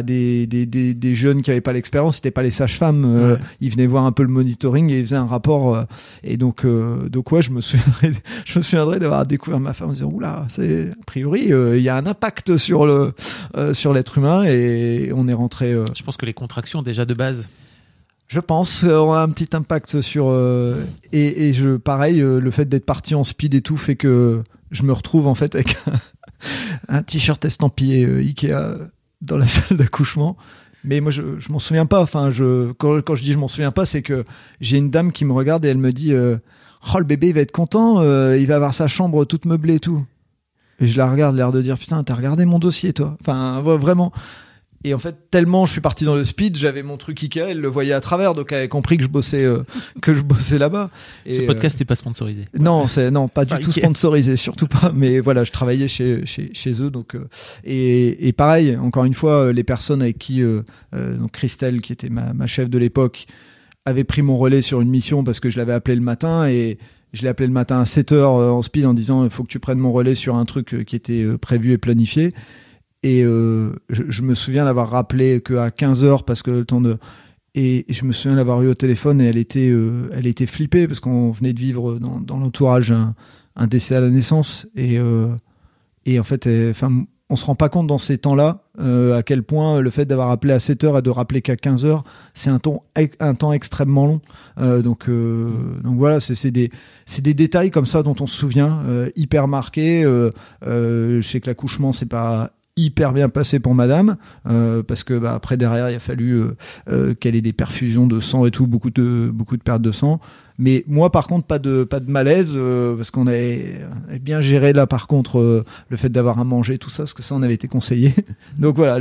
jeunes qui avaient pas l'expérience, c'était pas les sages-femmes, ils venaient voir un peu le monitoring et ils faisaient un rapport, et donc ouais, je me souviendrai d'avoir découvert ma femme en disant oula, c'est a priori il y a un impact sur l'être humain, et on est rentré. Je pense que les contractions déjà de base, je pense on a un petit impact sur et pareil, le fait d'être parti en speed et tout fait que je me retrouve en fait avec un t-shirt estampillé Ikea dans la salle d'accouchement. Mais moi je m'en souviens pas, enfin quand je dis je m'en souviens pas, c'est que j'ai une dame qui me regarde et elle me dit oh le bébé il va être content, il va avoir sa chambre toute meublée et tout. Et je la regarde, l'air de dire putain, t'as regardé mon dossier toi, enfin vraiment. Et en fait, tellement je suis parti dans le speed, j'avais mon truc Ikea, elle le voyait à travers, donc elle avait compris que je bossais là-bas. Et ce podcast n'est pas sponsorisé. Non, pas du tout sponsorisé, surtout pas. Mais voilà, je travaillais chez eux, donc et pareil, encore une fois, les personnes avec qui donc Christelle, qui était ma chef de l'époque, avait pris mon relais sur une mission parce que je l'avais appelé le matin, et je l'ai appelé le matin à 7h en speed en disant il faut que tu prennes mon relais sur un truc qui était prévu et planifié. Et je me souviens l'avoir rappelé qu'à 15h parce que le temps de... Et je me souviens l'avoir eu au téléphone, et elle était flippée parce qu'on venait de vivre dans l'entourage un décès à la naissance. Et en fait, on se rend pas compte dans ces temps-là à quel point le fait d'avoir appelé à 7h et de rappeler qu'à 15h, c'est un temps extrêmement long. Donc voilà, c'est des détails comme ça dont on se souvient, hyper marqués. Je sais que l'accouchement, c'est pas hyper bien passé pour madame, parce que après derrière il a fallu qu'elle ait des perfusions de sang et tout, beaucoup de pertes de sang. Mais moi par contre pas de malaise, parce qu'on avait bien géré là par contre le fait d'avoir à manger, tout ça, parce que ça on avait été conseillé. Donc voilà,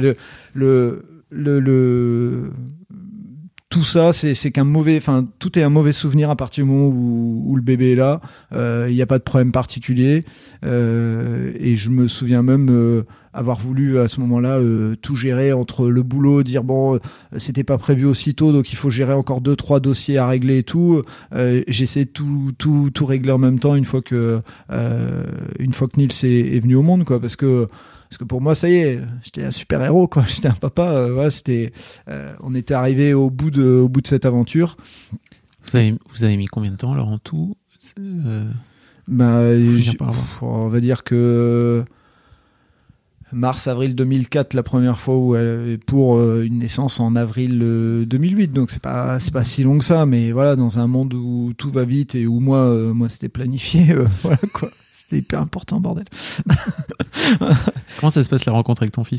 tout ça, c'est qu'un mauvais, enfin tout est un mauvais souvenir à partir du moment où le bébé est là. Il n'y a pas de problème particulier, et je me souviens même avoir voulu à ce moment-là tout gérer entre le boulot, dire bon, c'était pas prévu aussitôt, donc il faut gérer encore 2-3 dossiers à régler et tout. J'essaie de tout régler en même temps une fois que Nils est venu au monde, quoi, parce que pour moi, ça y est, j'étais un super héros, quoi. J'étais un papa. Voilà, on était arrivé au bout de cette aventure. Vous avez mis combien de temps alors en tout on va dire que mars-avril 2004, la première fois pour une naissance en avril 2008. Donc c'est pas si long que ça, mais voilà, dans un monde où tout va vite et où moi c'était planifié, voilà quoi. C'était hyper important, bordel. Comment ça se passe la rencontre avec ton fils ?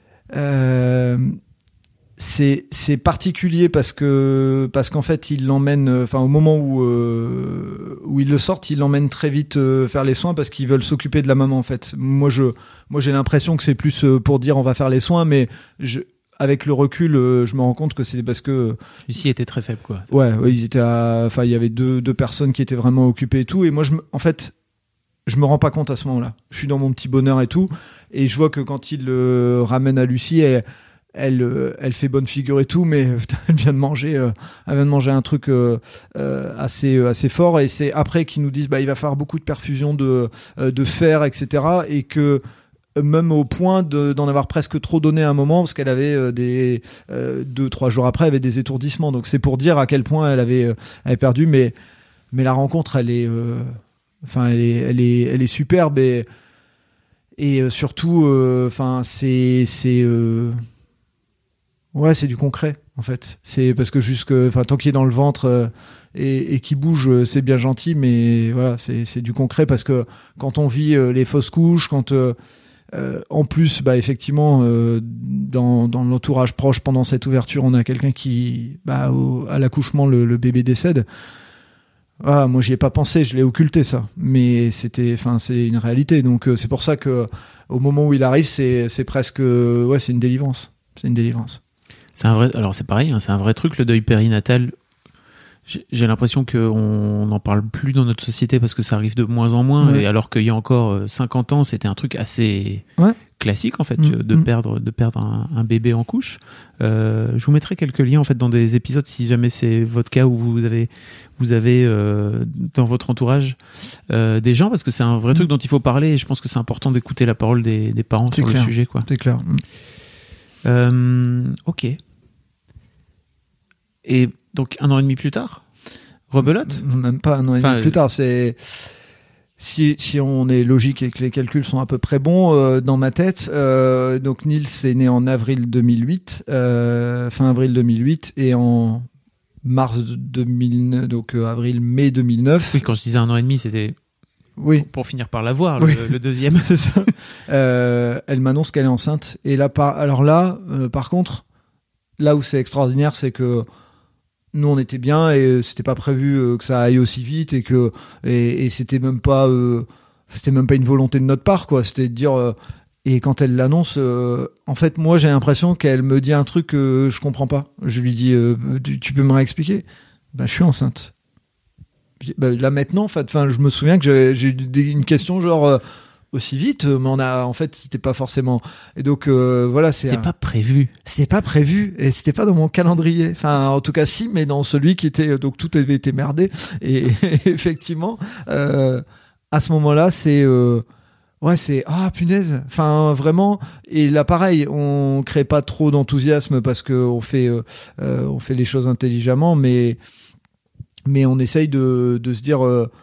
C'est particulier parce qu'en fait il l'emmène, au moment où ils le sortent, il l'emmène très vite faire les soins parce qu'ils veulent s'occuper de la maman, en fait. Moi j'ai l'impression que c'est plus pour dire on va faire les soins, mais avec le recul, je me rends compte que c'est parce que Lucie était très faible, quoi. Ouais, ils étaient il y avait deux personnes qui étaient vraiment occupées et tout, et moi je me rends pas compte à ce moment-là. Je suis dans mon petit bonheur et tout, et je vois que quand il le ramène à Lucie, elle fait bonne figure et tout, mais elle vient de manger un truc assez fort, et c'est après qu'ils nous disent il va falloir beaucoup de perfusion de fer, etc., et que même au point d'en avoir presque trop donné à un moment, parce qu'elle avait 2-3 jours après, elle avait des étourdissements. Donc c'est pour dire à quel point elle avait perdu, mais la rencontre, elle est superbe, et surtout, c'est du concret, en fait. C'est parce que tant qu'il est dans le ventre et qu'il bouge, c'est bien gentil, mais voilà, c'est du concret, parce que quand on vit les fausses couches, quand en plus, effectivement, dans l'entourage proche, pendant cette ouverture, on a quelqu'un qui, à l'accouchement, le bébé décède. Ah, moi, j'y ai pas pensé, je l'ai occulté, ça. Mais c'est une réalité. Donc, c'est pour ça que au moment où il arrive, c'est presque, c'est une délivrance. C'est une délivrance. Alors c'est pareil, hein, c'est un vrai truc, le deuil périnatal. J'ai l'impression qu'on n'en parle plus dans notre société parce que ça arrive de moins en moins, et alors qu'il y a encore 50 ans, c'était un truc assez classique, en fait, de perdre un bébé en couche. Je vous mettrai quelques liens, en fait, dans des épisodes, si jamais c'est votre cas, où vous avez dans votre entourage des gens, parce que c'est un vrai truc dont il faut parler, et je pense que c'est important d'écouter la parole des parents sur le sujet, quoi. C'est clair. Ok. Et donc 1 an et demi plus tard, rebelote ? Même pas 1 an et demi plus tard. C'est si on est logique et que les calculs sont à peu près bons dans ma tête. Donc Nils est né en avril 2008, fin avril 2008, et en mars 2009, donc avril-mai 2009. Oui, quand je disais 1 an et demi, c'était pour finir par l'avoir, le deuxième. C'est ça. Elle m'annonce qu'elle est enceinte. Et là, par contre, là où c'est extraordinaire, c'est que nous, on était bien, et c'était pas prévu que ça aille aussi vite, et c'était même pas une volonté de notre part, quoi. C'était de dire, et quand elle l'annonce, en fait, moi, j'ai l'impression qu'elle me dit un truc que je comprends pas. Je lui dis, tu peux me réexpliquer ? Je suis enceinte. Là maintenant, je me souviens que j'ai eu une question genre aussi vite, mais en fait, c'était pas forcément. Et donc voilà, c'était pas prévu. C'était pas prévu, et c'était pas dans mon calendrier. Enfin, en tout cas, si, mais dans celui qui était. Donc tout avait été merdé. Et effectivement, à ce moment-là, c'est punaise. Enfin, vraiment. Et là, pareil, on crée pas trop d'enthousiasme parce que on fait les choses intelligemment, mais on essaye de se dire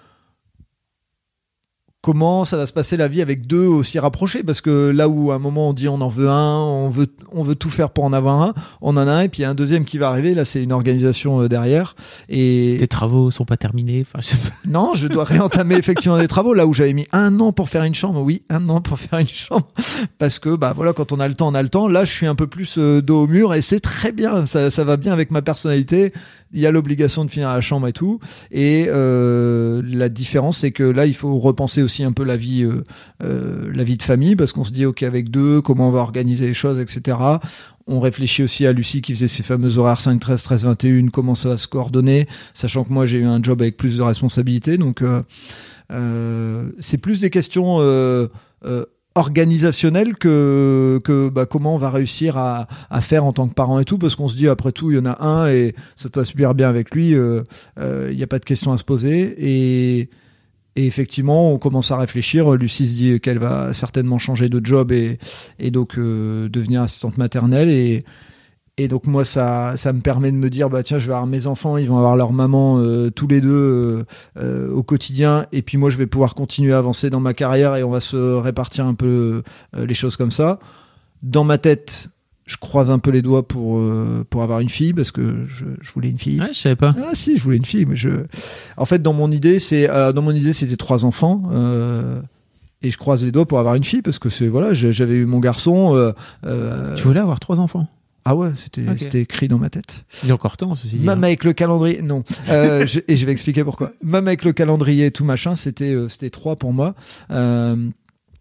comment ça va se passer la vie avec deux aussi rapprochés, parce que là où à un moment on dit on en veut un, on veut tout faire pour en avoir un, on en a un, et puis il y a un deuxième qui va arriver. Là, c'est une organisation derrière, et tes travaux sont pas terminés. Non, je dois réentamer effectivement des travaux, là où j'avais mis 1 an pour faire une chambre. Oui, 1 an pour faire une chambre, parce que voilà, quand on a le temps, on a le temps. Là, je suis un peu plus dos au mur, et c'est très bien, ça va bien avec ma personnalité. Il y a l'obligation de finir la chambre et tout, et la différence, c'est que là, il faut repenser aussi un peu la vie de famille, parce qu'on se dit ok, avec deux, comment on va organiser les choses, etc. On réfléchit aussi à Lucie qui faisait ses fameux horaires 5-13, 13-21, comment ça va se coordonner, sachant que moi j'ai eu un job avec plus de responsabilités, donc c'est plus des questions organisationnel que comment on va réussir à faire en tant que parent et tout, parce qu'on se dit après tout il y en a un et ça se passe super bien avec lui, il n'y a pas de question à se poser et effectivement on commence à réfléchir. Lucie se dit qu'elle va certainement changer de job et donc devenir assistante maternelle et donc moi ça me permet de me dire tiens, je vais avoir mes enfants, ils vont avoir leur maman tous les deux au quotidien, et puis moi je vais pouvoir continuer à avancer dans ma carrière et on va se répartir un peu les choses comme ça. Dans ma tête, je croise un peu les doigts pour avoir une fille, parce que je voulais une fille. Ouais, je savais pas. Ah si, je voulais une fille, mais en fait dans mon idée c'était 3 enfants. Et je croise les doigts pour avoir une fille, parce que j'avais eu mon garçon. Tu voulais avoir 3 enfants? Ah ouais, c'était écrit dans ma tête. Il y a encore temps, ceci dit. Même avec le calendrier, non. Et je vais expliquer pourquoi. Même avec le calendrier et tout machin, c'était 3 pour moi. Une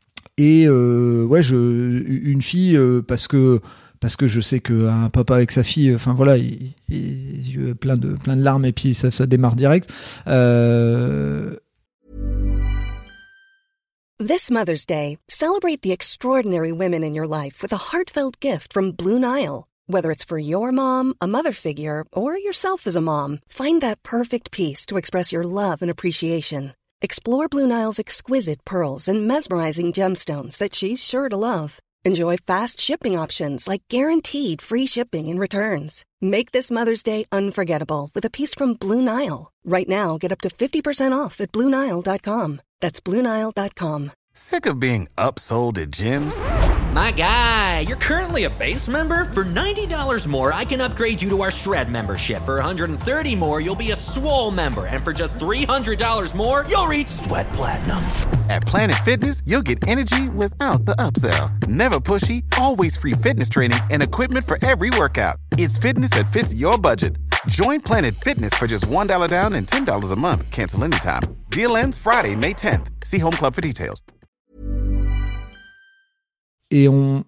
fille parce que je sais qu'un papa avec sa fille, les yeux plein de larmes et puis ça démarre direct. This Mother's Day, celebrate the extraordinary women in your life with a heartfelt gift from Blue Nile. Whether it's for your mom, a mother figure, or yourself as a mom, find that perfect piece to express your love and appreciation. Explore Blue Nile's exquisite pearls and mesmerizing gemstones that she's sure to love. Enjoy fast shipping options like guaranteed free shipping and returns. Make this Mother's Day unforgettable with a piece from Blue Nile. Right now, get up to 50% off at BlueNile.com. That's BlueNile.com. Sick of being upsold at gyms? My guy, you're currently a base member. For $90 more, I can upgrade you to our Shred membership. For $130 more, you'll be a Swole member. And for just $300 more, you'll reach Sweat Platinum. At Planet Fitness, you'll get energy without the upsell. Never pushy, always free fitness training and equipment for every workout. It's fitness that fits your budget. Join Planet Fitness for just $1 down and $10 a month. Cancel anytime. Deal ends Friday, May 10th. See Home Club for details. Et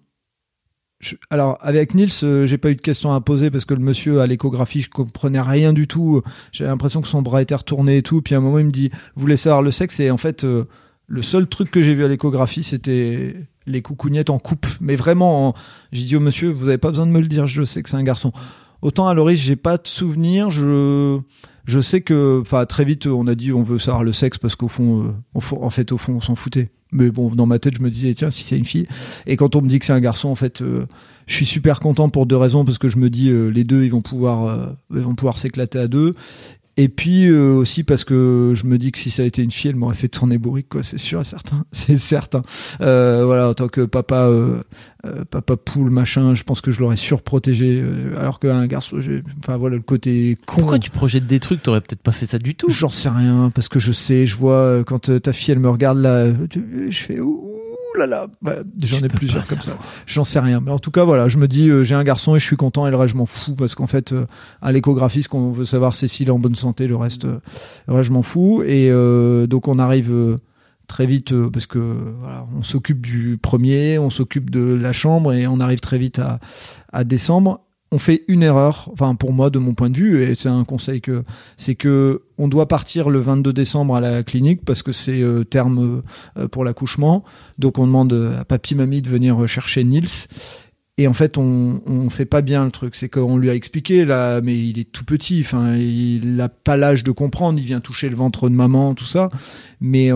alors avec Nils, j'ai pas eu de questions à poser parce que le monsieur à l'échographie, je comprenais rien du tout. J'avais l'impression que son bras était retourné et tout. Puis à un moment, il me dit, vous voulez savoir le sexe? Et en fait, le seul truc que j'ai vu à l'échographie, c'était les coucougnettes en coupe. Mais vraiment, j'ai dit au monsieur, vous avez pas besoin de me le dire, je sais que c'est un garçon. Autant à Loris, j'ai pas de souvenir. Je sais que, très vite, on a dit, on veut savoir le sexe parce qu'au fond, on s'en foutait. Mais bon, dans ma tête, je me disais, tiens, si c'est une fille. Et quand on me dit que c'est un garçon, en fait, je suis super content pour 2 raisons, parce que je me dis, les deux, ils vont pouvoir s'éclater à 2. Et puis aussi parce que je me dis que si ça a été une fille, elle m'aurait fait tourner bourrique, quoi. C'est sûr et certain. C'est certain. En tant que papa poule, machin, je pense que je l'aurais surprotégé. Alors qu'un garçon, le côté con. Pourquoi tu projettes des trucs? T'aurais peut-être pas fait ça du tout. J'en sais rien, parce que je vois quand ta fille, elle me regarde là, je fais ouh là là. J'en ai plusieurs comme ça. J'en sais rien. Mais en tout cas, voilà, je me dis, j'ai un garçon et je suis content, et le reste, je m'en fous, parce qu'en fait, à l'échographie, ce qu'on veut savoir, c'est s'il est en bonne santé, le reste, je m'en fous. Et donc, on arrive très vite, parce que voilà, on s'occupe du premier, on s'occupe de la chambre, et on arrive très vite à décembre. On fait une erreur, pour moi, de mon point de vue, et c'est un conseil c'est que on doit partir le 22 décembre à la clinique parce que c'est terme pour l'accouchement. Donc on demande à papy, mamie de venir chercher Nils. Et en fait, on fait pas bien le truc. C'est qu'on lui a expliqué, là, mais il est tout petit, il a pas l'âge de comprendre, il vient toucher le ventre de maman, tout ça. Mais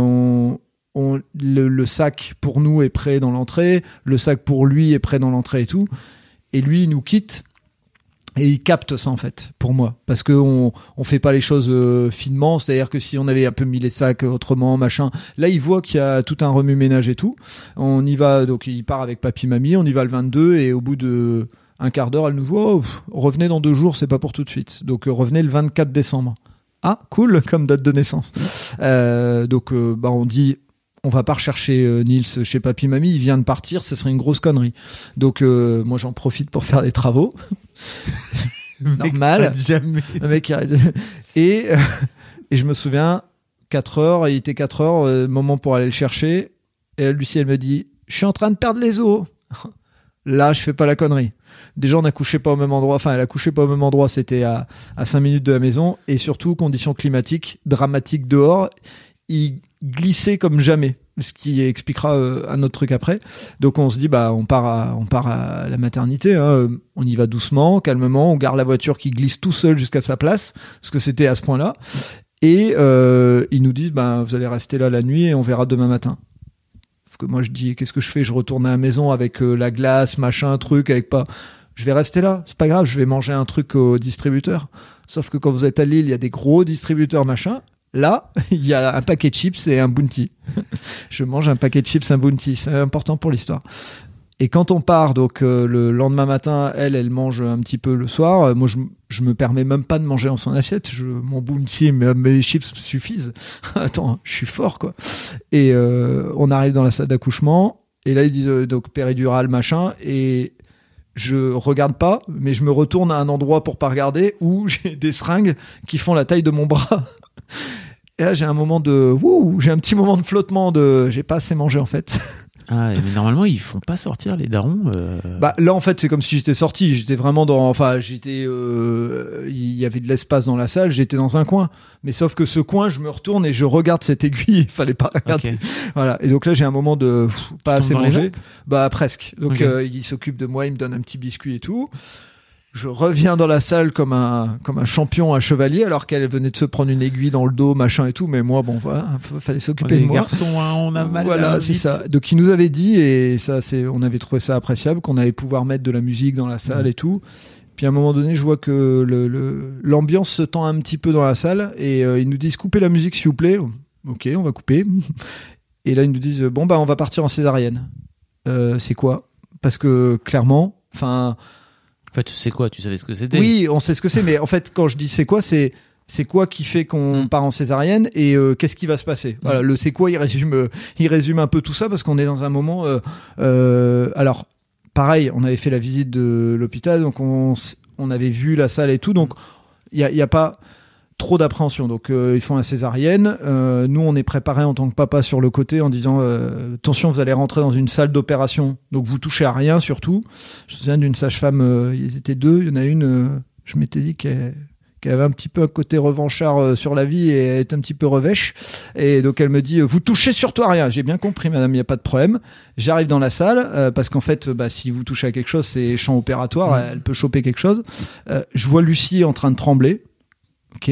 le sac pour nous est prêt dans l'entrée, le sac pour lui est prêt dans l'entrée et tout. Et lui, il nous quitte. Et il capte ça, en fait, pour moi. Parce qu'on fait pas les choses finement. C'est-à-dire que si on avait un peu mis les sacs autrement, machin, là, il voit qu'il y a tout un remue-ménage et tout. On y va, donc il part avec papy, mamie, on y va le 22, et au bout de un quart d'heure, elle nous voit, revenez dans 2 jours, c'est pas pour tout de suite. Donc revenez le 24 décembre. Ah, cool, comme date de naissance. On dit, on va pas rechercher Nils chez papy, mamie, il vient de partir, ce serait une grosse connerie. Donc moi, j'en profite pour faire des travaux. Normal. Jamais. Le mec et je me souviens, 4 heures, il était 4 heures, moment pour aller le chercher, et là, Lucie, elle me dit, je suis en train de perdre les os. Là, je fais pas la connerie. Déjà, on a couché pas au même endroit, elle a couché pas au même endroit, c'était à 5 minutes de la maison, et surtout, conditions climatiques dramatiques dehors. glissé comme jamais, ce qui expliquera un autre truc après. Donc on se dit on part à la maternité, hein. On y va doucement, calmement, on garde la voiture qui glisse tout seul jusqu'à sa place, parce que c'était à ce point-là. Et ils nous disent vous allez rester là la nuit et on verra demain matin. Sauf que moi je dis qu'est-ce que je fais ? Je retourne à la maison avec la glace, machin, truc, avec pas. Je vais rester là, c'est pas grave, je vais manger un truc au distributeur. Sauf que quand vous êtes à Lille, il y a des gros distributeurs machin. Là, il y a un paquet de chips et un Bounty. Je mange un paquet de chips, un Bounty, c'est important pour l'histoire. Et quand on part, donc le lendemain matin, elle mange un petit peu le soir. Moi, je me permets même pas de manger en son assiette. Mon Bounty, mes chips suffisent. Attends, je suis fort, quoi. Et on arrive dans la salle d'accouchement. Et là, ils disent donc péridurale, machin. Et je regarde pas, mais je me retourne à un endroit pour pas regarder où j'ai des seringues qui font la taille de mon bras. Et là, j'ai un petit moment de flottement j'ai pas assez mangé, en fait. Ah, mais normalement, ils font pas sortir les darons. Là, en fait, c'est comme si j'étais sorti. J'étais vraiment il y avait de l'espace dans la salle. J'étais dans un coin. Mais sauf que ce coin, je me retourne et je regarde cette aiguille. Il fallait pas regarder. Okay. Voilà. Et donc là, j'ai un moment de pas assez manger. Presque. Donc, il s'occupe de moi. Il me donne un petit biscuit et tout. Je reviens dans la salle comme un champion, un chevalier, alors qu'elle venait de se prendre une aiguille dans le dos, machin et tout. Mais moi, fallait s'occuper de moi. Les garçons, hein, on a mal. Voilà, c'est ça. Donc, il nous avait dit, et ça, on avait trouvé ça appréciable, qu'on allait pouvoir mettre de la musique dans la salle et tout. Puis à un moment donné, je vois que l'ambiance se tend un petit peu dans la salle, et ils nous disent coupez la musique, s'il vous plaît. Ok, on va couper. Et là, ils nous disent on va partir en césarienne. C'est quoi ? Parce que clairement, En fait, tu sais quoi ? Tu savais ce que c'était ? Oui, on sait ce que c'est, mais en fait, quand je dis c'est quoi qui fait qu'on part en césarienne et qu'est-ce qui va se passer ? Voilà, le c'est quoi, il résume un peu tout ça parce qu'on est dans un moment. Alors, pareil, on avait fait la visite de l'hôpital, donc on avait vu la salle et tout, donc il y a pas trop d'appréhension. Donc ils font la césarienne. Nous, on est préparé en tant que papa sur le côté en disant attention, vous allez rentrer dans une salle d'opération, donc vous touchez à rien surtout. Je me souviens d'une sage-femme, ils étaient deux. Il y en a une, je m'étais dit qu'elle avait un petit peu un côté revanchard sur la vie et elle est un petit peu revêche. Et donc elle me dit vous touchez surtout à rien. J'ai bien compris, madame, il n'y a pas de problème. J'arrive dans la salle parce qu'en fait, si vous touchez à quelque chose, c'est champ opératoire. Elle peut choper quelque chose. Je vois Lucie en train de trembler. Ok,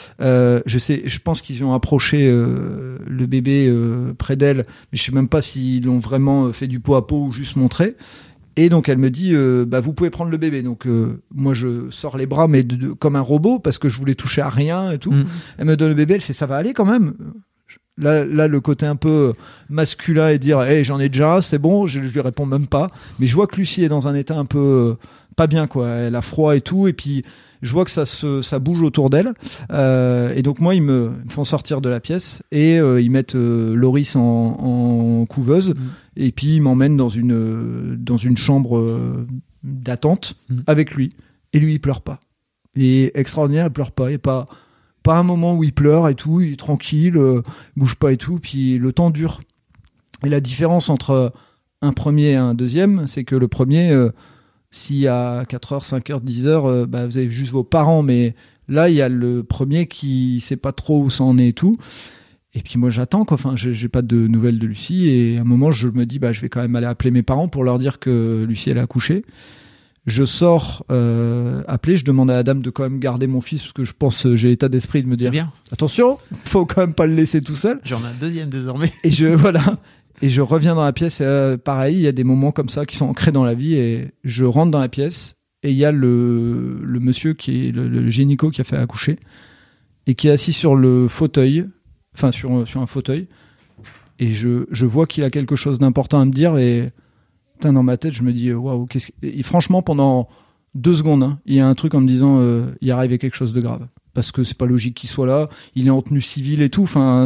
je pense qu'ils ont approché le bébé près d'elle, mais je sais même pas s'ils l'ont vraiment fait du pot à pot ou juste montré. Et donc elle me dit, vous pouvez prendre le bébé. Donc moi je sors les bras, mais comme un robot parce que je voulais toucher à rien et tout. Elle me donne le bébé, elle fait ça va aller quand même. Là, le côté un peu masculin et dire, j'en ai déjà, c'est bon. Je lui réponds même pas. Mais je vois que Lucie est dans un état un peu pas bien, quoi. Elle a froid et tout, et puis je vois que ça bouge autour d'elle. Et donc moi, ils me font sortir de la pièce et ils mettent Loris en couveuse. Et puis ils m'emmènent dans une chambre d'attente avec lui. Et lui, il pleure pas. Il est extraordinaire, il pleure pas. Il n'y a pas un moment où il pleure et tout. Il est tranquille, bouge pas et tout. Puis le temps dure. Et la différence entre un premier et un deuxième, c'est que le premier... si à 4h, 5h, 10h, vous avez juste vos parents, mais là, il y a le premier qui sait pas trop où ça en est et tout. Et puis moi, j'attends, quoi. Enfin, j'ai pas de nouvelles de Lucie. Et à un moment, je me dis, je vais quand même aller appeler mes parents pour leur dire que Lucie, elle a accouché. Je sors appeler, je demande à la dame de quand même garder mon fils, parce que je pense, j'ai l'état d'esprit de me dire, attention, faut quand même pas le laisser tout seul. J'en ai un deuxième désormais. Et Et je reviens dans la pièce et pareil, il y a des moments comme ça qui sont ancrés dans la vie et je rentre dans la pièce et il y a le monsieur qui est le gynéco qui a fait accoucher et qui est assis sur le fauteuil, enfin sur un fauteuil et je vois qu'il a quelque chose d'important à me dire et dans ma tête je me dis waouh, et franchement pendant 2 secondes, il y a un truc en me disant il est arrivé quelque chose de grave parce que c'est pas logique qu'il soit là, il est en tenue civile et tout, enfin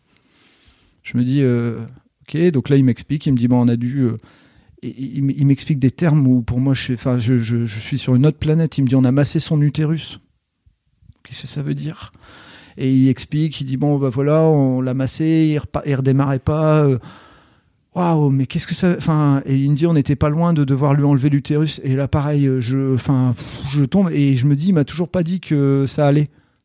je me dis ok, donc là il m'explique, il me dit on a dû il m'explique des termes où pour moi je suis sur une autre planète. Il me dit on a massé son utérus. Qu'est-ce que ça veut dire? Et il explique, il dit voilà, on l'a massé, il redémarrait pas. Waouh, mais qu'est-ce que ça... et il me dit on n'était pas loin de devoir lui enlever l'utérus. Et là pareil, je tombe et je me dis il m'a toujours pas dit que ça allait.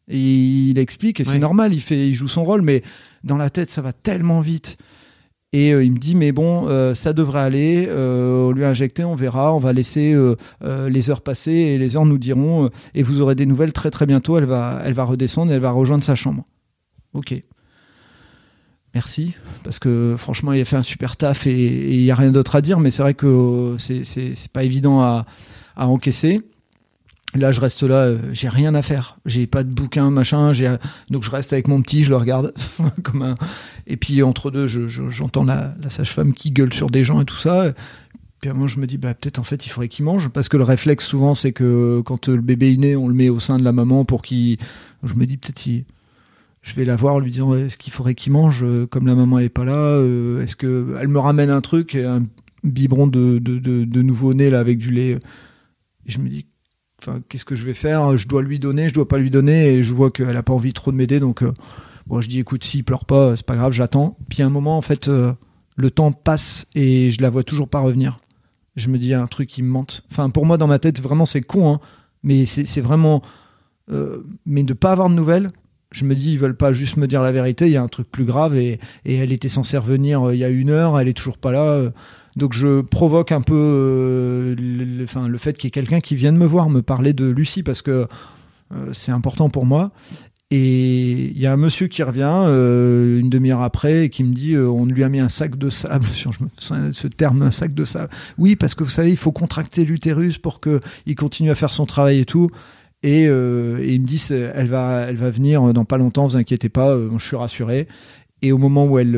Et il explique, et c'est normal, il joue son rôle, mais dans la tête, ça va tellement vite. Et il me dit, mais bon, ça devrait aller, on lui a injecté, on verra, on va laisser les heures passer, et les heures nous diront, et vous aurez des nouvelles très très bientôt, elle va redescendre, et elle va rejoindre sa chambre. Ok. Merci, parce que franchement, il a fait un super taf, et il n'y a rien d'autre à dire, mais c'est vrai que c'est pas évident à encaisser. Là, je reste là, j'ai rien à faire. J'ai pas de bouquin, machin. Donc, je reste avec mon petit, je le regarde. Et puis, entre deux, j'entends la sage-femme qui gueule sur des gens et tout ça. Puis à un moment, je me dis, peut-être, en fait, il faudrait qu'il mange. Parce que le réflexe, souvent, c'est que quand le bébé est né, on le met au sein de la maman pour qu'il... Je me dis, peut-être, je vais la voir en lui disant, est-ce qu'il faudrait qu'il mange comme la maman, elle est pas là est-ce qu'elle me ramène un truc, un biberon de nouveau-né, là, avec du lait. Et je me dis, qu'est-ce que je vais faire ? Je dois lui donner, je dois pas lui donner, et je vois qu'elle a pas envie trop de m'aider, donc je dis écoute, s'il pleure pas, c'est pas grave, j'attends. Puis à un moment, en fait, le temps passe et je la vois toujours pas revenir. Je me dis, il y a un truc qui me mente. Enfin, pour moi, dans ma tête, vraiment, c'est con, hein, mais c'est vraiment... mais de pas avoir de nouvelles, je me dis, ils veulent pas juste me dire la vérité, il y a un truc plus grave, et elle était censée revenir il y a 1 heure, elle est toujours pas là. Donc je provoque un peu le fait qu'il y ait quelqu'un qui vienne me voir, me parler de Lucie, parce que c'est important pour moi. Et il y a un monsieur qui revient 1 demi-heure après et qui me dit on lui a mis un sac de sable. Je me souviens de ce terme, un sac de sable. Oui, parce que vous savez, il faut contracter l'utérus pour qu'il continue à faire son travail et tout. Et il me dit elle va venir dans pas longtemps, vous inquiétez pas, je suis rassuré. Et au moment où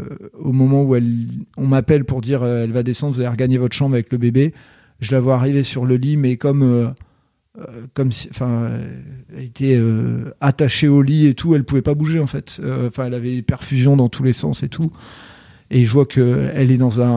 on m'appelle pour dire elle va descendre, vous allez regagner votre chambre avec le bébé, je la vois arriver sur le lit, mais comme si, elle était attachée au lit et tout, elle pouvait pas bouger en fait. Elle avait des perfusions dans tous les sens et tout. Et je vois que elle est dans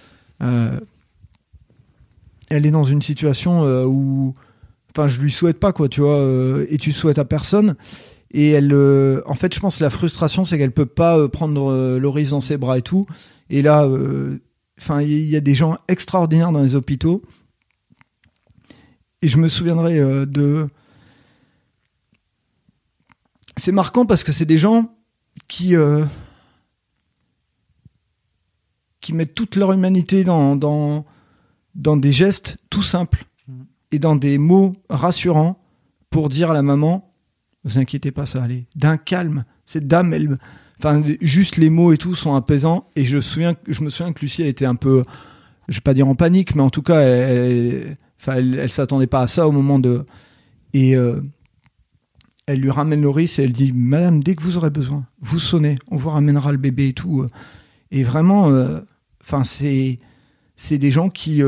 une situation où, je lui souhaite pas, quoi, tu vois, et tu souhaites à personne. Et elle, en fait, je pense que la frustration, c'est qu'elle peut pas prendre Loris dans ses bras et tout. Et là, il y a des gens extraordinaires dans les hôpitaux. Et je me souviendrai c'est marquant parce que c'est des gens qui mettent toute leur humanité dans des gestes tout simples et dans des mots rassurants pour dire à la maman, vous inquiétez pas, ça va aller. D'un calme. Cette dame, juste les mots et tout sont apaisants. Et je me souviens que Lucie, elle était un peu, je vais pas dire en panique, mais en tout cas, elle s'attendait pas à ça au moment de... Et elle lui ramène Loris et elle dit, madame, dès que vous aurez besoin, vous sonnez, on vous ramènera le bébé et tout. Et vraiment, c'est des gens qui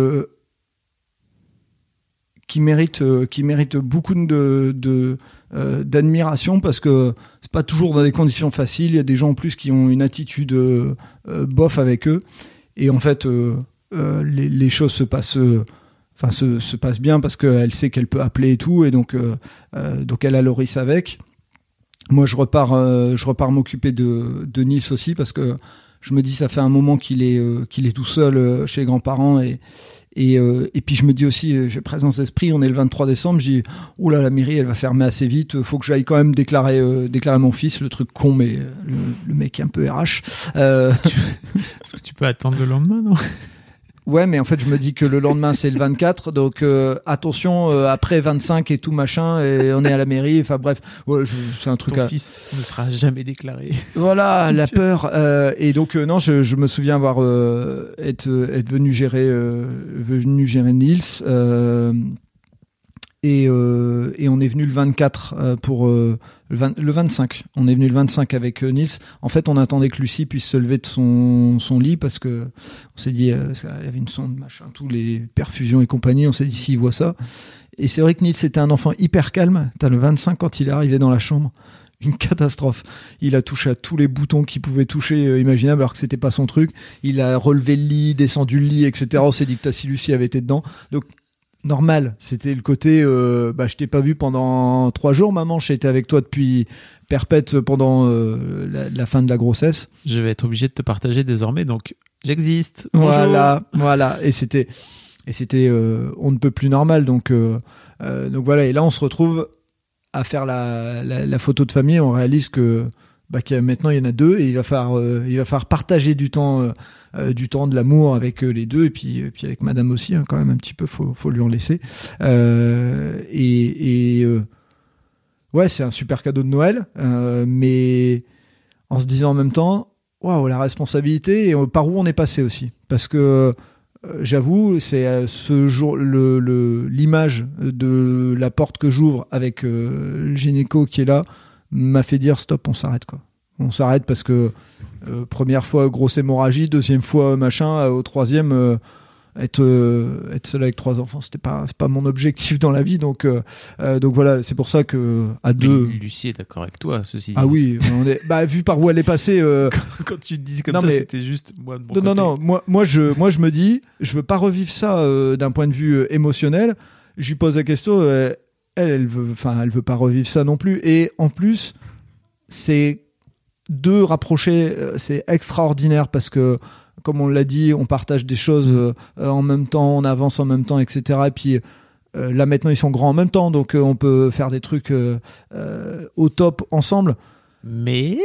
méritent beaucoup d'admiration, parce que c'est pas toujours dans des conditions faciles. Il y a des gens en plus qui ont une attitude bof avec eux, et en fait les choses se passent bien parce qu'elle sait qu'elle peut appeler et tout, et donc elle a Loris avec. Moi je repars m'occuper de Nils aussi, parce que je me dis ça fait un moment qu'il est tout seul chez les grands-parents, et puis je me dis aussi, j'ai présence d'esprit, on est le 23 décembre, je dis oula, la mairie elle va fermer assez vite, faut que j'aille quand même déclarer mon fils, le truc con, mais le mec est un peu RH. Est-ce que tu peux attendre le lendemain, non ? Ouais, mais en fait je me dis que le lendemain c'est le 24, donc attention, après 25 et tout machin, et on est à la mairie, enfin bref, ouais, c'est un truc. Ton fils ne sera jamais déclaré. Voilà, la peur. Et donc non, je me souviens avoir être venu gérer Nils, et on est venu le 24 pour le 25. On est venu le 25 avec Nils. En fait, on attendait que Lucie puisse se lever de son lit, parce que on s'est dit, elle avait une sonde, machin, tous les perfusions et compagnie. On s'est dit, s'il voit ça. Et c'est vrai que Nils était un enfant hyper calme. T'as le 25, quand il est arrivé dans la chambre, une catastrophe. Il a touché à tous les boutons qu'il pouvait toucher imaginables, alors que c'était pas son truc. Il a relevé le lit, descendu le lit, etc. On s'est dit que si Lucie avait été dedans. Donc, normal, c'était le côté je t'ai pas vu pendant 3 jours, maman, j'ai été avec toi depuis perpète pendant la fin de la grossesse. Je vais être obligé de te partager désormais, donc j'existe. Voilà, et c'était on ne peut plus normal, donc voilà. Et là on se retrouve à faire la photo de famille, on réalise que maintenant il y en a 2 et il va falloir partager du temps de l'amour avec les 2 et puis avec madame aussi, hein, quand même un petit peu, faut lui en laisser. Ouais, c'est un super cadeau de Noël, mais en se disant en même temps, waouh, la responsabilité et par où on est passé aussi. Parce que j'avoue, c'est ce jour l'image de la porte que j'ouvre avec le gynéco qui est là m'a fait dire stop, on s'arrête quoi. On s'arrête parce que première fois grosse hémorragie, deuxième fois machin, au troisième être seul avec 3 enfants, c'est pas mon objectif dans la vie, donc voilà, c'est pour ça que à 2. Lucie est d'accord avec toi, ceci dit. Ah oui, on est vu par où elle est passée. Quand tu te dis comme ça, c'était juste moi de mon côté. Non, moi je me dis, je veux pas revivre ça d'un point de vue émotionnel. Je lui pose la question, elle veut pas revivre ça non plus, et en plus c'est 2 rapprochés, c'est extraordinaire parce que comme on l'a dit, on partage des choses en même temps, on avance en même temps, etc. Et puis là maintenant ils sont grands en même temps, donc on peut faire des trucs au top ensemble. Mais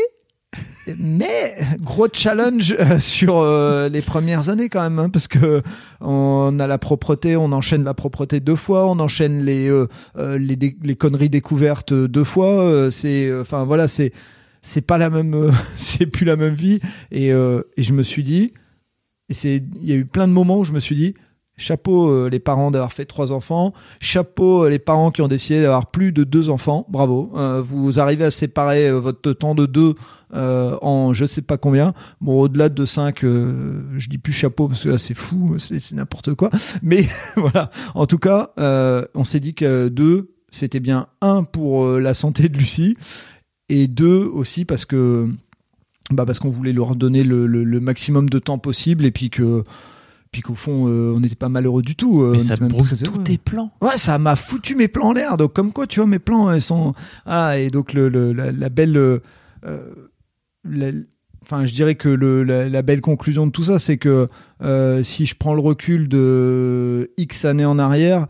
gros challenge sur les premières années quand même, hein, parce que on a la propreté, on enchaîne la propreté 2 fois, on enchaîne les conneries découvertes 2 fois. C'est pas la même, c'est plus la même vie. Et je me suis dit, il y a eu plein de moments où je me suis dit, chapeau les parents d'avoir fait 3 enfants, chapeau les parents qui ont décidé d'avoir plus de 2 enfants, bravo. Vous arrivez à séparer votre temps de 2 en je sais pas combien. Bon, au-delà de 5, je dis plus chapeau parce que là c'est fou, c'est n'importe quoi. Mais voilà, en tout cas, on s'est dit que 2, c'était bien 1 pour la santé de Lucie, et 2 aussi parce qu'on voulait leur donner le maximum de temps possible, et puis qu'au fond on n'était pas malheureux du tout. Mais ça brûle tous tes plans. Ouais, ça m'a foutu mes plans en l'air. Donc comme quoi, tu vois, mes plans ils sont et donc la belle je dirais que la belle conclusion de tout ça, c'est que si je prends le recul de X années en arrière,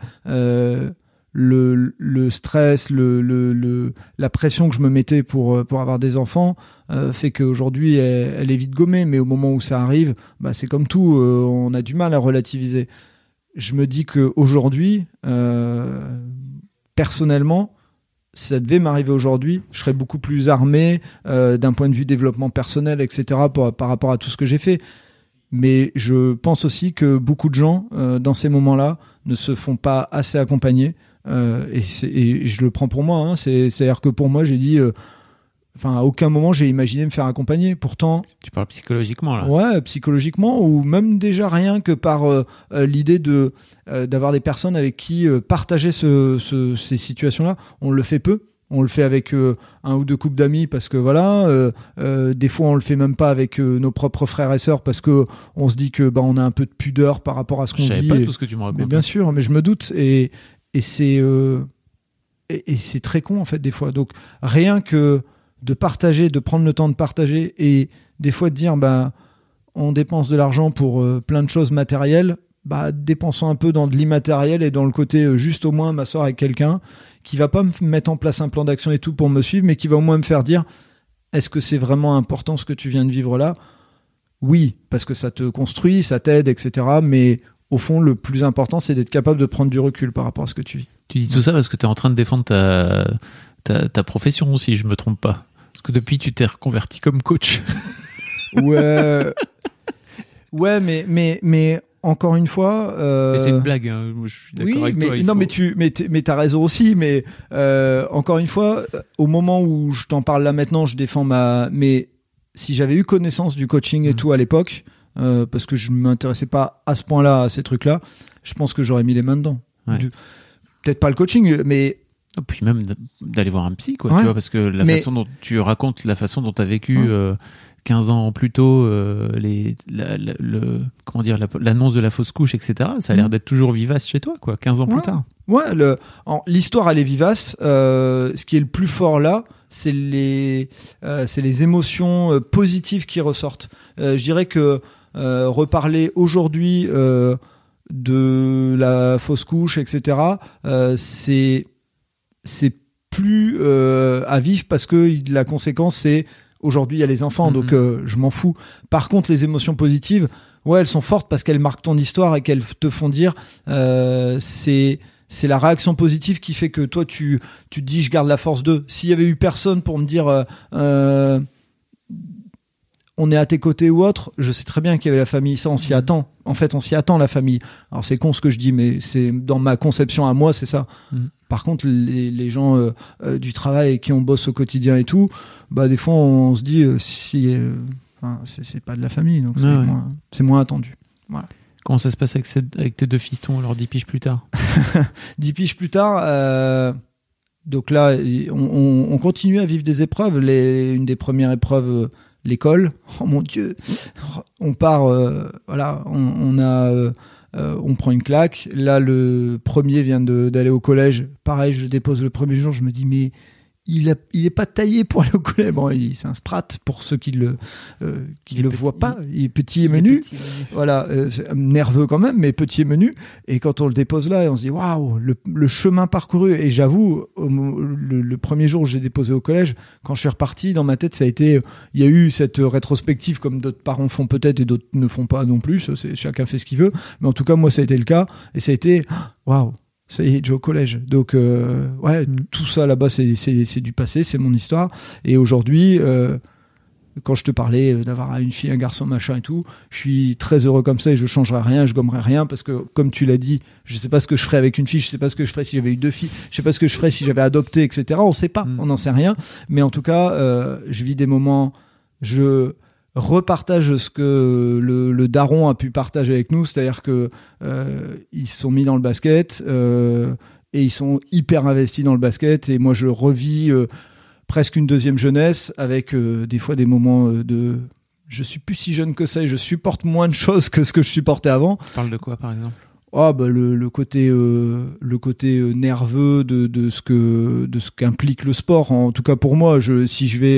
le stress, la pression que je me mettais pour avoir des enfants fait qu'aujourd'hui elle est vite gommée, mais au moment où ça arrive, c'est comme tout, on a du mal à relativiser. Je me dis qu'aujourd'hui, personnellement, si ça devait m'arriver aujourd'hui, je serais beaucoup plus armé d'un point de vue développement personnel, etc., par rapport à tout ce que j'ai fait. Mais je pense aussi que beaucoup de gens, dans ces moments-là, ne se font pas assez accompagner. Et je le prends pour moi, hein. C'est-à-dire que pour moi, j'ai dit... à aucun moment, j'ai imaginé me faire accompagner. Pourtant... Tu parles psychologiquement, là. Ouais, psychologiquement, ou même déjà rien que par l'idée d'avoir des personnes avec qui partager ces situations-là. On le fait peu. On le fait avec 1 ou 2 couples d'amis parce que voilà, des fois on le fait même pas avec nos propres frères et sœurs parce que on se dit que on a un peu de pudeur par rapport à ce qu'on vit. Je savais pas tout ce que tu me racontes. Mais bien sûr, mais je me doute, et c'est très con en fait des fois. Donc rien que de partager, de prendre le temps de partager, et des fois de dire on dépense de l'argent pour plein de choses matérielles, dépensons un peu dans de l'immatériel et dans le côté juste au moins m'asseoir avec quelqu'un qui va pas me mettre en place un plan d'action et tout pour me suivre, mais qui va au moins me faire dire est-ce que c'est vraiment important ce que tu viens de vivre là ? Oui, parce que ça te construit, ça t'aide, etc. Mais au fond, le plus important, c'est d'être capable de prendre du recul par rapport à ce que tu vis. Tu dis tout ça parce que tu es en train de défendre ta profession, si je me trompe pas. Parce que depuis, tu t'es reconverti comme coach. Ouais, mais encore une fois... Mais c'est une blague, hein. Moi, je suis d'accord avec toi. Non, mais t'as raison aussi, mais encore une fois, au moment où je t'en parle là maintenant, je défends mais si j'avais eu connaissance du coaching et tout à l'époque, parce que je m'intéressais pas à ce point-là à ces trucs-là, je pense que j'aurais mis les mains dedans. Ouais. Peut-être pas le coaching, mais... Et puis même d'aller voir un psy, quoi, ouais. Tu vois, parce que façon dont tu racontes la façon dont tu as vécu 15 ans plus tôt l'annonce de la fausse couche, etc. Ça a l'air d'être toujours vivace chez toi, quoi, 15 ans plus tard. Ouais, l'histoire elle est vivace. Ce qui est le plus fort là, c'est les émotions positives qui ressortent. Je dirais que reparler aujourd'hui de la fausse couche, etc. C'est plus à vivre parce que la conséquence c'est aujourd'hui il y a les enfants, donc je m'en fous. Par contre, les émotions positives, ouais, elles sont fortes parce qu'elles marquent ton histoire et qu'elles te font dire c'est la réaction positive qui fait que toi tu te dis je garde la force d'eux. S'il y avait eu personne pour me dire on est à tes côtés ou autre, je sais très bien qu'il y avait la famille, ça on s'y attend. En fait, on s'y attend, la famille. Alors c'est con ce que je dis, mais c'est dans ma conception à moi, c'est ça. Par contre, les gens du travail qui on bosse au quotidien et tout, bah des fois on se dit c'est pas de la famille, donc c'est moins attendu. Voilà. Comment ça se passe avec tes 2 fistons, alors 10 piges plus tard 10 piges plus tard, donc là, on continue à vivre des épreuves. Une des premières épreuves, l'école. Oh mon Dieu, on part, on prend une claque. Là, le premier vient d'aller au collège. Pareil, je dépose le premier jour, je me dis mais il est pas taillé pour aller au collège. Bon, c'est un sprat pour ceux qui le voient pas. Il est petit et menu. Voilà, nerveux quand même, mais petit et menu. Et quand on le dépose là, on se dit waouh, le chemin parcouru. Et j'avoue, le premier jour où j'ai déposé au collège, quand je suis reparti, dans ma tête, ça a été, il y a eu cette rétrospective comme d'autres parents font peut-être et d'autres ne font pas non plus. Ça, chacun fait ce qu'il veut. Mais en tout cas, moi, ça a été le cas. Et ça a été waouh. Ça y est, j'ai au collège. Donc, tout ça là-bas, c'est du passé, c'est mon histoire. Et aujourd'hui, quand je te parlais d'avoir une fille, un garçon, machin et tout, je suis très heureux comme ça et je changerai rien, je gommerai rien parce que, comme tu l'as dit, je sais pas ce que je ferais avec une fille, je sais pas ce que je ferais si j'avais eu 2 filles, je sais pas ce que je ferais si j'avais adopté, etc. On sait pas, on n'en sait rien. Mais en tout cas, je vis des moments, je repartage ce que le daron a pu partager avec nous, c'est-à-dire que ils se sont mis dans le basket et ils sont hyper investis dans le basket et moi je revis presque une deuxième jeunesse avec des fois des moments de je suis plus si jeune que ça et je supporte moins de choses que ce que je supportais avant. Tu parles de quoi par exemple? Le côté nerveux de ce qu'implique le sport, en tout cas pour moi. Si je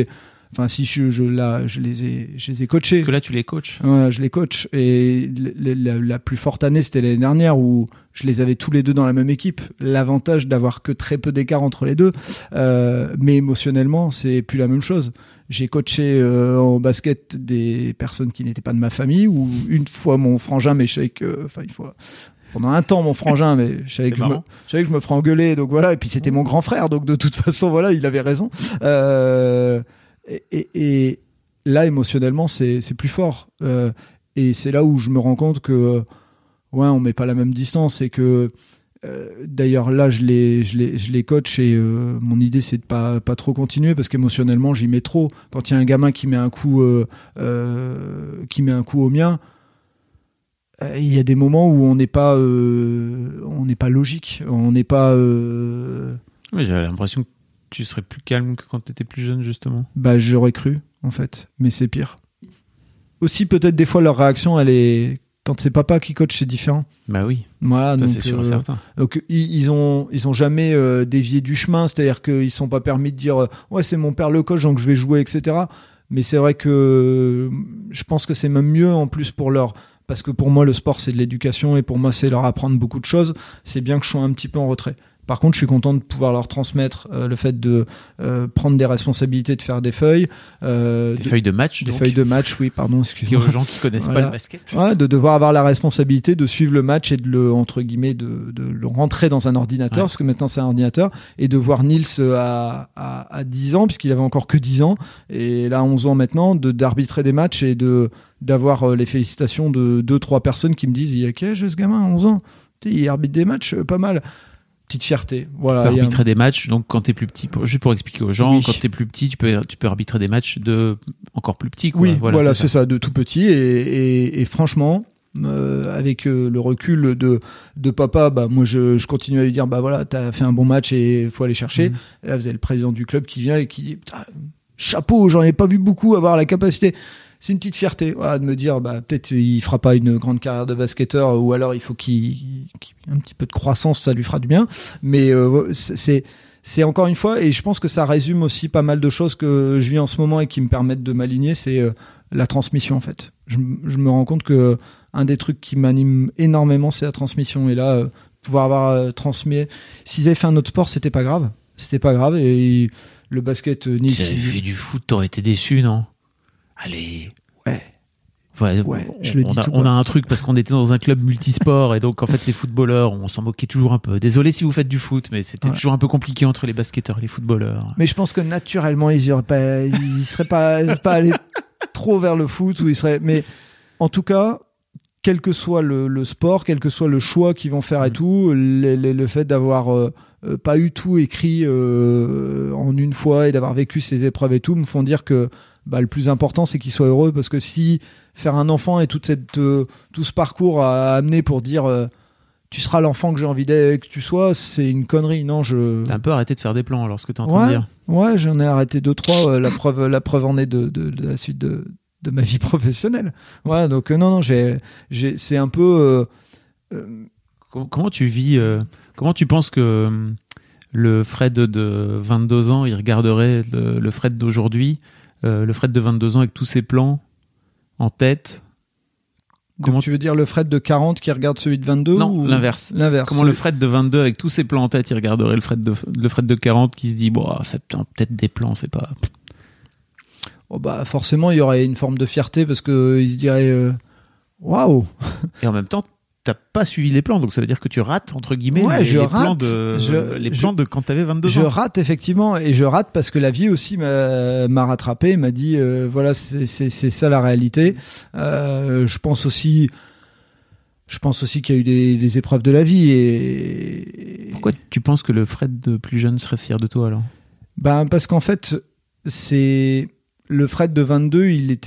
les ai coachés. Parce que là, tu les coaches. Ouais, je les coach. Et la plus forte année, c'était l'année dernière où je les avais tous les deux dans la même équipe. L'avantage d'avoir que très peu d'écart entre les deux. Mais émotionnellement, c'est plus la même chose. J'ai coaché en basket des personnes qui n'étaient pas de ma famille, ou une fois mon frangin, mais je savais que, une fois, pendant un temps mon frangin, mais je savais que je me ferais engueuler, donc voilà. Et puis c'était mon grand frère, donc de toute façon, voilà, il avait raison. Et là, émotionnellement, c'est plus fort. Et c'est là où je me rends compte que, on met pas la même distance et que, d'ailleurs, là, je les coach et mon idée, c'est de pas trop continuer parce qu'émotionnellement, j'y mets trop. Quand il y a un gamin qui met un coup au mien, il y a des moments où on n'est pas logique, on n'est pas. Oui, j'avais l'impression que tu serais plus calme que quand tu étais plus jeune, justement. J'aurais cru, en fait. Mais c'est pire. Aussi, peut-être, des fois, leur réaction, elle est... Quand c'est papa qui coach, c'est différent. Bah oui. Voilà, ça, donc, c'est sûr et certain. Donc, ils ont jamais dévié du chemin. C'est-à-dire qu'ils ne sont pas permis de dire « Ouais, c'est mon père le coach, donc je vais jouer, etc. » Mais c'est vrai que je pense que c'est même mieux, en plus, pour leur... Parce que pour moi, le sport, c'est de l'éducation. Et pour moi, c'est leur apprendre beaucoup de choses. C'est bien que je sois un petit peu en retrait. Par contre, je suis content de pouvoir leur transmettre le fait de prendre des responsabilités, de faire des feuilles. Feuilles de match, des feuilles de match, oui, pardon, excusez-moi. Aux gens qui connaissent pas le basket. Ouais, de devoir avoir la responsabilité de suivre le match et de le, entre guillemets, de le rentrer dans un ordinateur, parce que maintenant c'est un ordinateur, et de voir Nils à 10 ans, puisqu'il avait encore que 10 ans, et là 11 ans maintenant, d'arbitrer des matchs et d'avoir les félicitations de 2-3 personnes qui me disent, il y a quel âge ce gamin, 11 ans? Il arbitre des matchs, pas mal. Petite fierté. Voilà. Tu peux arbitrer des matchs, donc quand t'es plus petit, juste pour expliquer aux gens, quand t'es plus petit, tu peux arbitrer des matchs de encore plus petits, quoi. Oui, voilà, c'est ça, de tout petit. Et franchement, avec le recul de papa, moi je continue à lui dire, voilà, t'as fait un bon match et il faut aller chercher. Et là, vous avez le président du club qui vient et qui dit, chapeau, j'en ai pas vu beaucoup avoir la capacité. C'est une petite fierté, voilà, de me dire, peut-être il fera pas une grande carrière de basketteur, ou alors il faut qu'il un petit peu de croissance, ça lui fera du bien. Mais c'est encore une fois, et je pense que ça résume aussi pas mal de choses que je vis en ce moment et qui me permettent de m'aligner, c'est la transmission, en fait. Je me rends compte que un des trucs qui m'anime énormément, c'est la transmission. Et là, pouvoir avoir transmis, s'ils avaient fait un autre sport, c'était pas grave. C'était pas grave. Et le basket, Nice. Si t'avais fait du foot, t'aurais été déçu, non? Allez. Ouais. Ouais, je le dis tout on bas. a un truc parce qu'on était dans un club multisport et donc en fait les footballeurs, on s'en moquait toujours un peu. Désolé si vous faites du foot, mais c'était toujours un peu compliqué entre les basketteurs et les footballeurs. Mais je pense que naturellement, ils seraient pas allés trop vers le foot, mais en tout cas, quel que soit le sport, quel que soit le choix qu'ils vont faire et tout, le fait d'avoir pas eu tout écrit en une fois et d'avoir vécu ces épreuves et tout, me font dire que le plus important, c'est qu'ils soient heureux, parce que si faire un enfant et tout ce parcours à amener pour dire tu seras l'enfant que j'ai envie que tu sois, c'est une connerie. Non, T'as un peu arrêté de faire des plans alors ce que t'es en train de dire. Ouais, j'en ai arrêté 2-3. La preuve en est de la suite de ma vie professionnelle. Voilà, donc non, c'est un peu. Comment tu vis comment tu penses que le Fred de 22 ans, il regarderait le Fred d'aujourd'hui, le Fred de 22 ans avec tous ses plans en tête? Comment tu veux dire le Fred de 40 qui regarde celui de 22? Non, ou... l'inverse. Comment le Fred de 22 avec tous ses plans en tête, il regarderait le Fred de 40 qui se dit fait peut-être des plans, c'est pas. Forcément, il y aurait une forme de fierté parce que il se dirait waouh. Et en même temps, t'as pas suivi les plans, donc ça veut dire que tu rates entre guillemets les plans de quand t'avais 22 ans. Je rate effectivement, et je rate parce que la vie aussi m'a rattrapé, m'a dit voilà, c'est ça la réalité. Je pense aussi qu'il y a eu des épreuves de la vie. Et pourquoi tu penses que le Fred de plus jeune serait fier de toi alors? Parce qu'en fait, c'est le Fred de 22,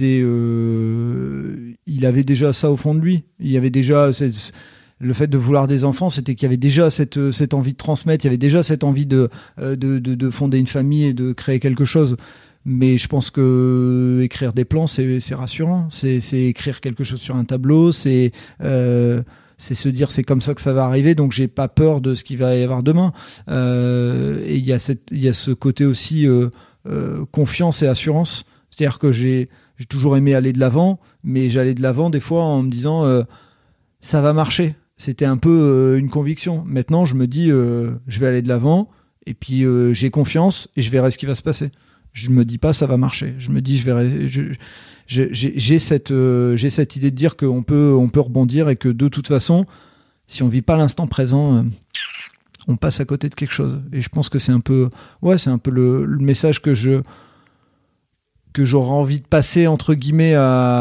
il avait déjà ça au fond de lui. Il y avait déjà le fait de vouloir des enfants, c'était qu'il y avait déjà cette envie de transmettre, il y avait déjà cette envie de fonder une famille et de créer quelque chose. Mais je pense que écrire des plans, c'est rassurant. C'est écrire quelque chose sur un tableau, c'est se dire c'est comme ça que ça va arriver, donc j'ai pas peur de ce qu'il va y avoir demain. Et il y a ce côté aussi confiance et assurance. C'est-à-dire que j'ai toujours aimé aller de l'avant, mais j'allais de l'avant des fois en me disant ça va marcher. C'était un peu une conviction. Maintenant, je me dis je vais aller de l'avant, et puis j'ai confiance et je verrai ce qui va se passer. Je me dis pas ça va marcher. Je me dis j'ai cette idée de dire qu'on peut rebondir, et que de toute façon, si on vit pas l'instant présent, on passe à côté de quelque chose. Et je pense que c'est un peu le message que j'aurais envie de passer entre guillemets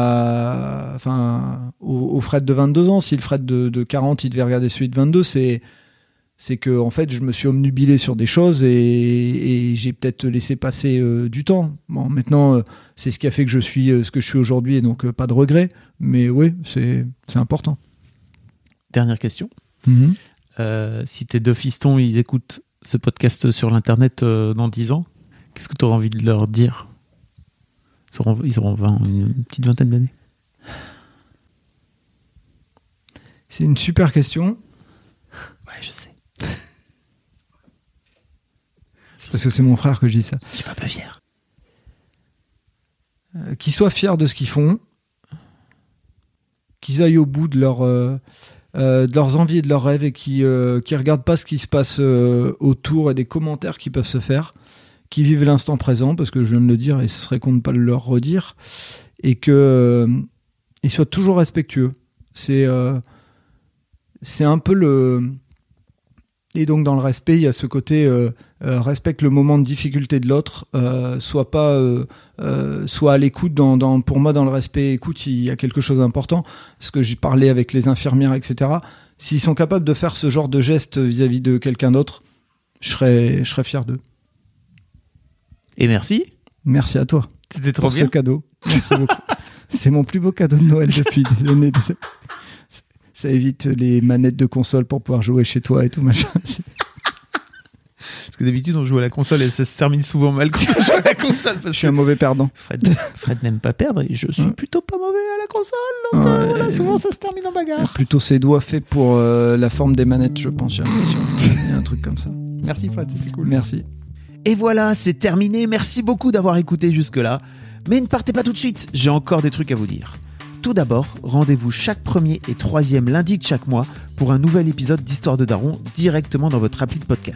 au Fred de 22 ans. Si le Fred de 40 il devait regarder celui de 22, c'est que en fait je me suis omnubilé sur des choses et j'ai peut-être laissé passer du temps. Bon, maintenant c'est ce qui a fait que je suis ce que je suis aujourd'hui, et donc pas de regret, mais oui, c'est important. Dernière question. Si tes deux fistons ils écoutent ce podcast sur l'internet dans 10 ans, qu'est-ce que tu auras envie de leur dire? Ils auront une petite vingtaine d'années. C'est une super question. Ouais, je sais. C'est parce que c'est mon frère que je dis ça. Je suis pas peu fier. Qu'ils soient fiers de ce qu'ils font, qu'ils aillent au bout de leurs envies et de leurs rêves, et qui regardent pas ce qui se passe autour et des commentaires qui peuvent se faire, qui vivent l'instant présent, parce que je viens de le dire et ce serait con de pas le leur redire, et que ils soient toujours respectueux. C'est un peu le... Et donc dans le respect, il y a ce côté respecte le moment de difficulté de l'autre, soit à l'écoute. Pour moi, dans le respect, écoute, il y a quelque chose d'important. Ce que j'ai parlé avec les infirmières, etc. S'ils sont capables de faire ce genre de geste vis-à-vis de quelqu'un d'autre, je serais fier d'eux. Et merci. Merci à toi. C'était trop pour bien. Ce cadeau. Merci beaucoup. C'est mon plus beau cadeau de Noël depuis des années. Ça évite les manettes de console pour pouvoir jouer chez toi et tout machin. Parce que d'habitude on joue à la console et ça se termine souvent mal quand on joue à la console. Je suis un mauvais perdant. Fred n'aime pas perdre et je suis plutôt pas mauvais à la console. Donc voilà, souvent ça se termine en bagarre. Plutôt ses doigts faits pour la forme des manettes, je pense. J'ai l'impression. Il y a un truc comme ça. Merci Fred, c'était cool. Merci. Et voilà, c'est terminé. Merci beaucoup d'avoir écouté jusque-là. Mais ne partez pas tout de suite, j'ai encore des trucs à vous dire. Tout d'abord, rendez-vous chaque 1er et 3e lundi de chaque mois pour un nouvel épisode d'Histoire de Daron directement dans votre appli de podcast.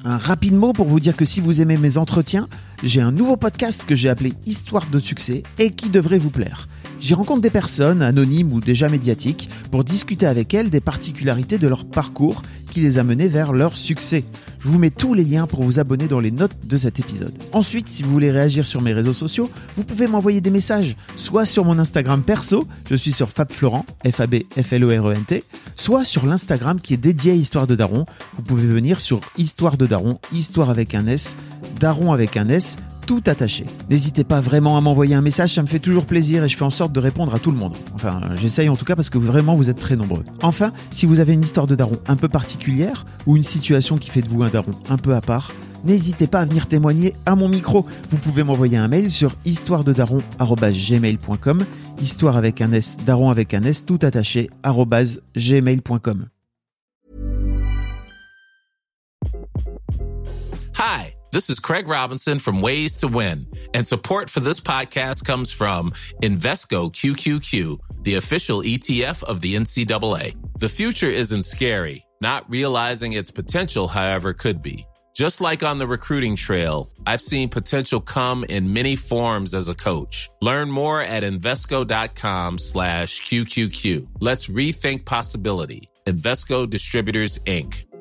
Un rapide mot pour vous dire que si vous aimez mes entretiens, j'ai un nouveau podcast que j'ai appelé Histoire de succès et qui devrait vous plaire. J'y rencontre des personnes, anonymes ou déjà médiatiques, pour discuter avec elles des particularités de leur parcours qui les a menées vers leur succès. Je vous mets tous les liens pour vous abonner dans les notes de cet épisode. Ensuite, si vous voulez réagir sur mes réseaux sociaux, vous pouvez m'envoyer des messages, soit sur mon Instagram perso, je suis sur FabFlorent, FabFlorent, soit sur l'Instagram qui est dédié à Histoire de Daron. Vous pouvez venir sur Histoire de Daron, Histoire avec un S, Daron avec un S, tout attaché. N'hésitez pas vraiment à m'envoyer un message, ça me fait toujours plaisir et je fais en sorte de répondre à tout le monde. Enfin, j'essaye en tout cas parce que vraiment vous êtes très nombreux. Enfin, si vous avez une histoire de daron un peu particulière ou une situation qui fait de vous un daron un peu à part, n'hésitez pas à venir témoigner à mon micro. Vous pouvez m'envoyer un mail sur histoirededaron@gmail.com, histoire avec un S, daron avec un S, tout attaché, @gmail.com. Hi, this is Craig Robinson from Ways to Win, and support for this podcast comes from Invesco QQQ, the official ETF of the NCAA. The future isn't scary. Not realizing its potential, however, could be. Just like on the recruiting trail, I've seen potential come in many forms as a coach. Learn more at Invesco.com/QQQ. Let's rethink possibility. Invesco Distributors, Inc.